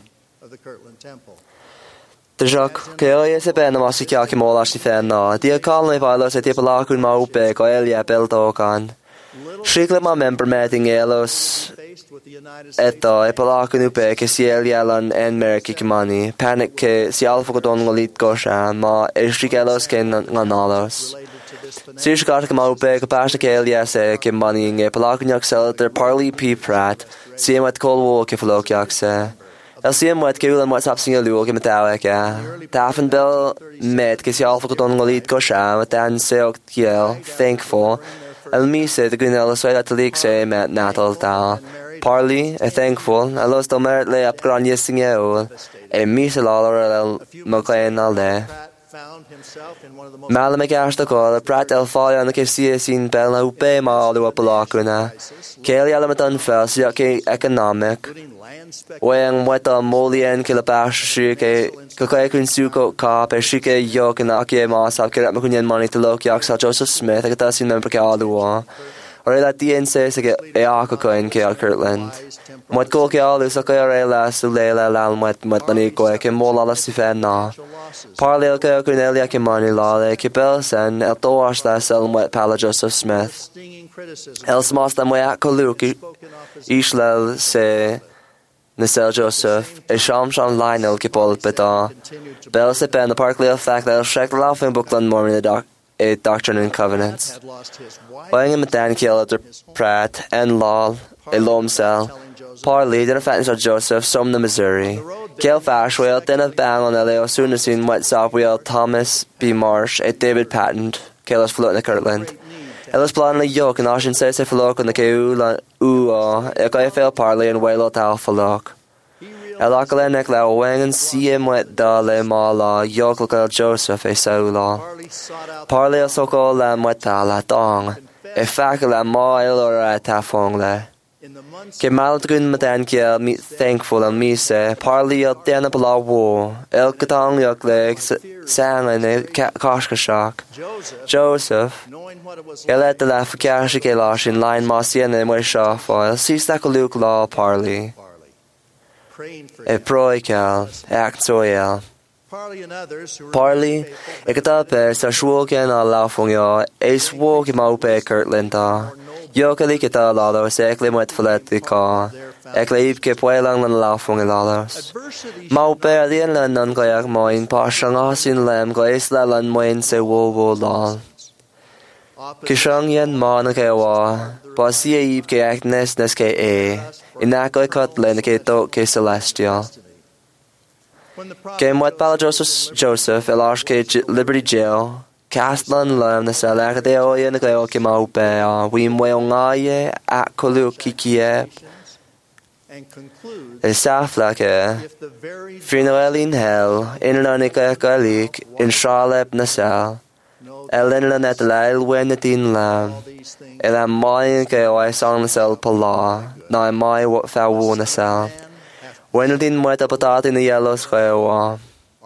The Jacques Keoye se ben Masikia Kimola Shifena, dear colony pilots at Tipalakun Maupe, Coelia Beltokan. Shikle ma member meeting Elos Eto, Epalakun Upe, Kesiel Yalan and Meriki Kimani, Panic Sialfocodon Golit Goshan, Ma Eshikelos Ken Nanalos. Sishkat Maupe, Kapasha Kelia se Kimani, Epalakun Yaxel, Parley P. Pratt, see him at Cold War Kifalok Yakse. I'll see him what Kul and what's up singing Luke in Metallica. Taffin Bill met Kisialfocodon Golit Goshan, Dan Silk Yell, thankful. El me say the green ellis right at the league say met Natal ta. Parley, a thankful, I lost the merit lay up grand yesing yo. A me say all el McLean all day. Malam McAsh the call, Pratt el Folly on the KC scene Bella Upe ma all the Wapalakuna. Kelly Alamaton fell, Siaki economic. When what a Molian Kilapash Shike, Kakakun Suko Cop, a Shike Yok and Aki Moss, I'll get Macunian money to look Yaksa Joseph Smith, I get us in member Kalua. Or that DN says to get Eakaka in Kale Kirtland. What go Kale is a Kayala Sulela Lam with Matanico, a Mola Sifena. Parley Kakunelia Kimani Lale, Kibelsen, El Toash that sell with Pala Joseph Smith. Else must them way at Kaluki, Ishlel say. Nisel Joseph, a Sham Lionel Kipol Peta, Bell Sipen, the Parkley of fact that Shek Laughing Bookland Morning a Doctrine and Covenants. Weighing him at Dan Kill Pratt, and Lal, a Lom Cell, Parley, then a fatness of Joseph, some the Missouri. Kale Fashwell, then a bang on Elio, soon as seen Wet Sopwell, Thomas B. Marsh, a David Patton, Kale's floating at Kirtland. Ellis blindly yoke and Ashin says if a look on the Keula, a guy fell Parley and Waylo Talfalok. Elakalenek la wang and see him with Dale Mala, Yokel Joseph, a Saula. Parley a so called Lam with Tala Dong, a Fakala Mile or a Tafongle. Kemalgun Matankia, meet thankful and me say, Parley a Denabla war, El Katong Yokleg, Sang and a Kashkashak. Joseph, let the laugh Kashike Lash in line Marcian and Wesha foil, see Stakaluk Law Parley. A Proikal, Act Soil. Parley, Ekatape, Sashwoken a Lafungyo, Ace Walk Maupe Kirtlinta. Yokalikita Lado, Seklim with Faletica. ag leib ke puelang lan laufung i lalas. Mau per dien lan nan goyak moin pa shangasin lem go isla lan moin se wo lal. Kishang yen ma na ke wa, pa si eib ke agnes nes ke inako kat len ke to ke celestial. Ke mwet pala Joseph elash ke Liberty Jail, cast lan lem na sa lak de o yen ke o ke mau pe a wi mwe o ngaye a kolu kikieb. Safla ke Frinoelin hell inanika kalik in Charleb na sal. Ellen lan et lail wen et in lam. Elam mai ke o song sel pala. Na mai what fa wo na sal. When it in mwet apatat in the yellow square.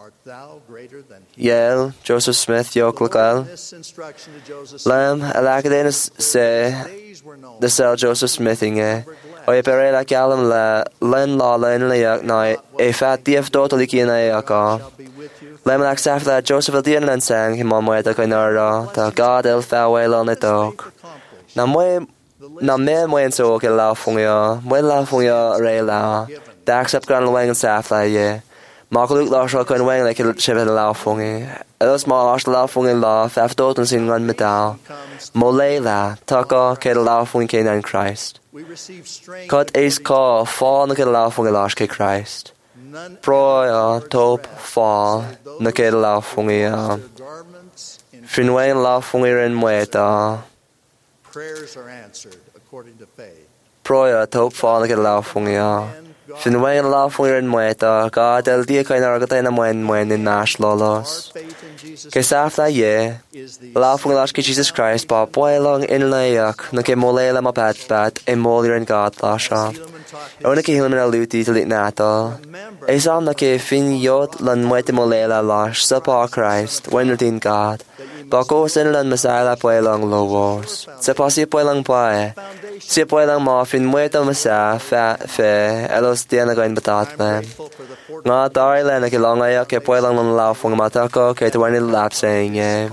Yel Joseph Smith yoklakal. Lam alakadenis se the sel Joseph Smithinge. Oye pere la kalam la len la len leak na e fat dief totally kina yaka. Lem lak safla Joseph al dien lan sang him on mweta kainara ta God el fawel on it dog. Na me mwen so ke la fungia re la. Da accept gan wang safla ye. Makuluk la sho kan wang like chebe la fungi. Elos ma ash la fungi la faf toten sin gan metal. Mole la taka ke la fungi ke in Christ. Cut ace call fall na ke la fungi la ke Christ. Proia top fall na ke la fungi Finwain la fungi ren mweta. Prayers are answered according to faith. Proia top fall na ke la fungi Finwain la fungi ren mweta. God el dia kain argatay na mwen in nash lolos. Ke safla ye la fungi la ke Jesus Christ pa poelong in layak na ke mole la mapat e mole ren God la sha. Ona ke hilmen aluti to lit natal. Esam na ke fin yot lan mwete mole la lash sa pa Christ when routine God. Bako sin lan masala poelong lowos. Sa pa si poelong pae. Si poelong ma fin mwete masa fe elos diana gain batat lem. Nga dari len na ke longaya ke poelong lan la fung matako ke tuwani lap saying ye.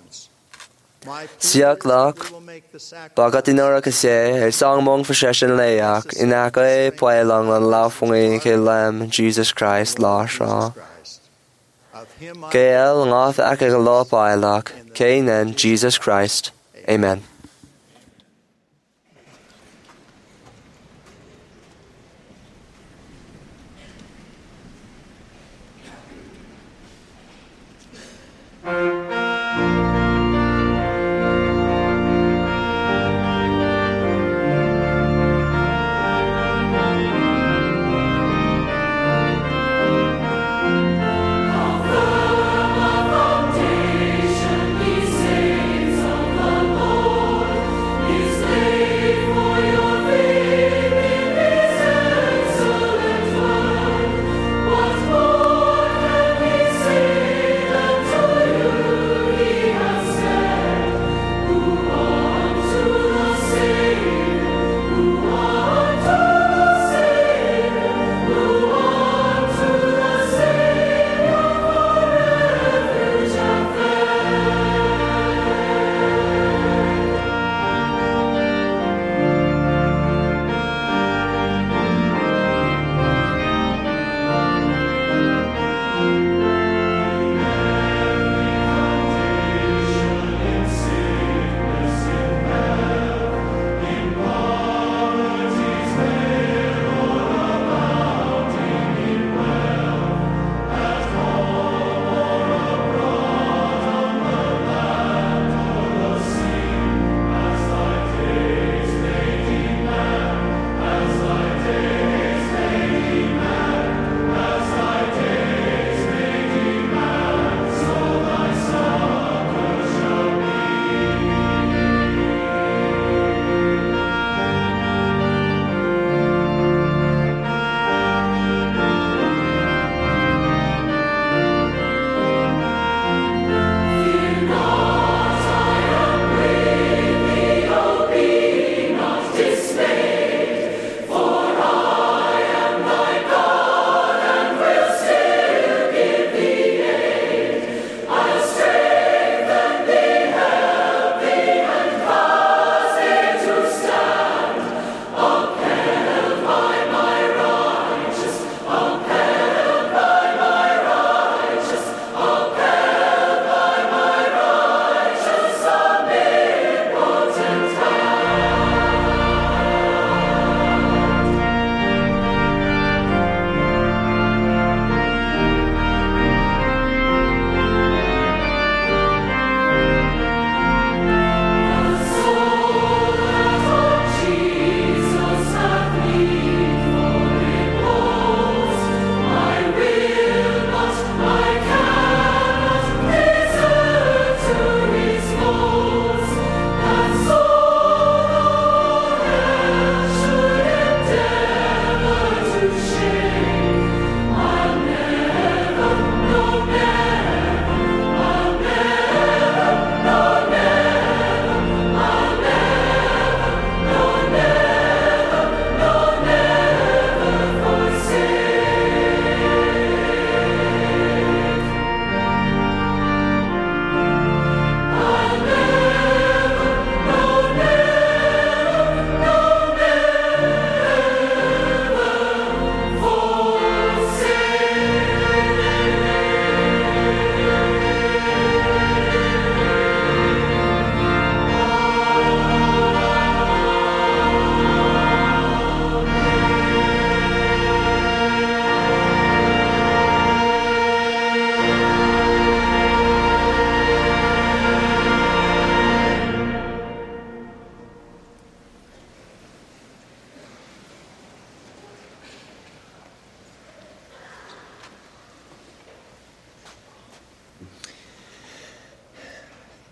Siak lak. Bagat inora kasi song mong fashion layak inaka e poelong lan la fungi ke lem Jesus Christ la sha. Gael ngoth ake lo pailak Kainen Jesus Christ. Amen. Foundation, he saves of the Lord.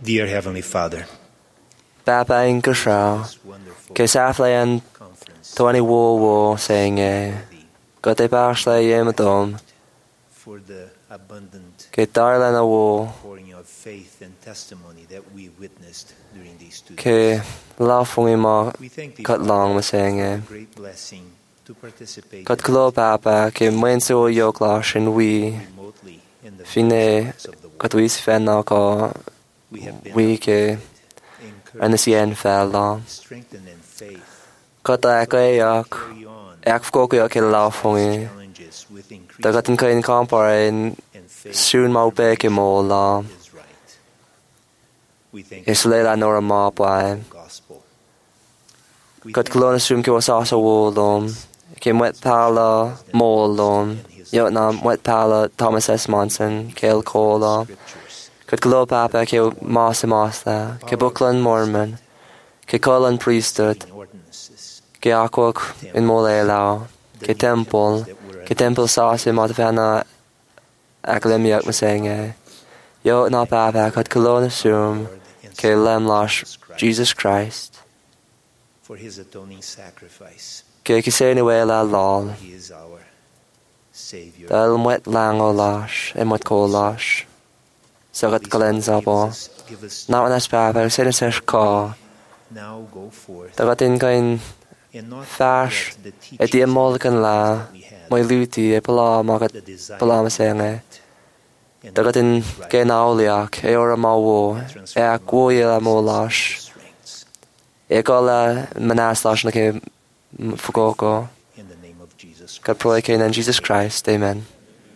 Dear Heavenly Father, Papa in Gashao, ke Saflayan Tony Wo saying got a Barsla Yemadom, for the abundant ke Darlan a Wo, pouring of faith and testimony that we witnessed during these 2 ke days. Lafungi Ma We thank thee cut for long the saying great blessing to participate got Klo Papa ke Menso Yoklash and we remotely in the Fine fellowships of the got world. we Svenna ka We have been we ke and the Sien fell long. strengthened in faith, Got a Gayak, carry on Akfoko ke Lafungi, challenges with increased the got in Kain Compar in and faith soon Mau Beke Mola, is right. We thank is you for Lela Nora Ma by. the gospel. We Got thank you Colonna Sum ke was also Wolom, came wet Pala Molom, Yotnam wet Pala Thomas S. Monson, Kale Cola, scriptures, got Glo Papa ke Masa Masa, ke Buckland Mormon, ke Colin Priesthood, in ordinances, ke Aquak in Molela, ke Temple, ke Temple Sasi Matavana Academia Masenge, Yo na Papa got Colonna Sum, ke Lemlash Jesus Christ, for his atoning sacrifice. ke Kiseni Wela Lol, He is our Savior. Dal mwet lang o lash, e mwet ko lash. So got Galenza bo. Give us Na wan as Papa, sen sesh ka. now go forth Da got in kain and not fash, forget the e di teachings molgan la, that we had, moi luti e pala magat the desire pala masenge. and Da got in right gen auliak, e ora ma wo, e a gwoye la mo lash. strengths. E gola manas lash na ke fugoko. In the name of Jesus God Christ. pray kain in Jesus Christ, amen.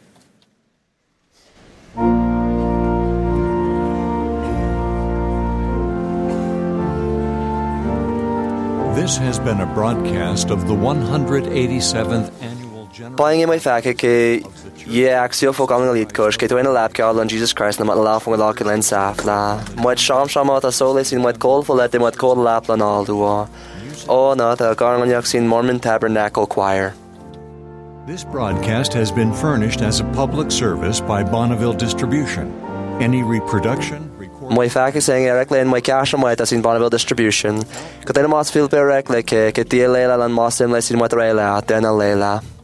This has been a broadcast of the 187th Annual General Buying in my fact ke ye axio fo gang lead coach ke to in a lab ke all on Jesus Christ na mat la fo la ke len saf la mod sham ata solis in mod call for let them mod call lap lan all do o na the gang on yak Mormon Tabernacle Choir. This broadcast has been furnished as a public service by Bonneville Distribution. Any reproduction, recording... My fact is saying Eric Lane my cash on my tas in Bonneville Distribution. Ko tena mas feel per Eric like ke tie lela lan mas in lesin wat rela tena lela.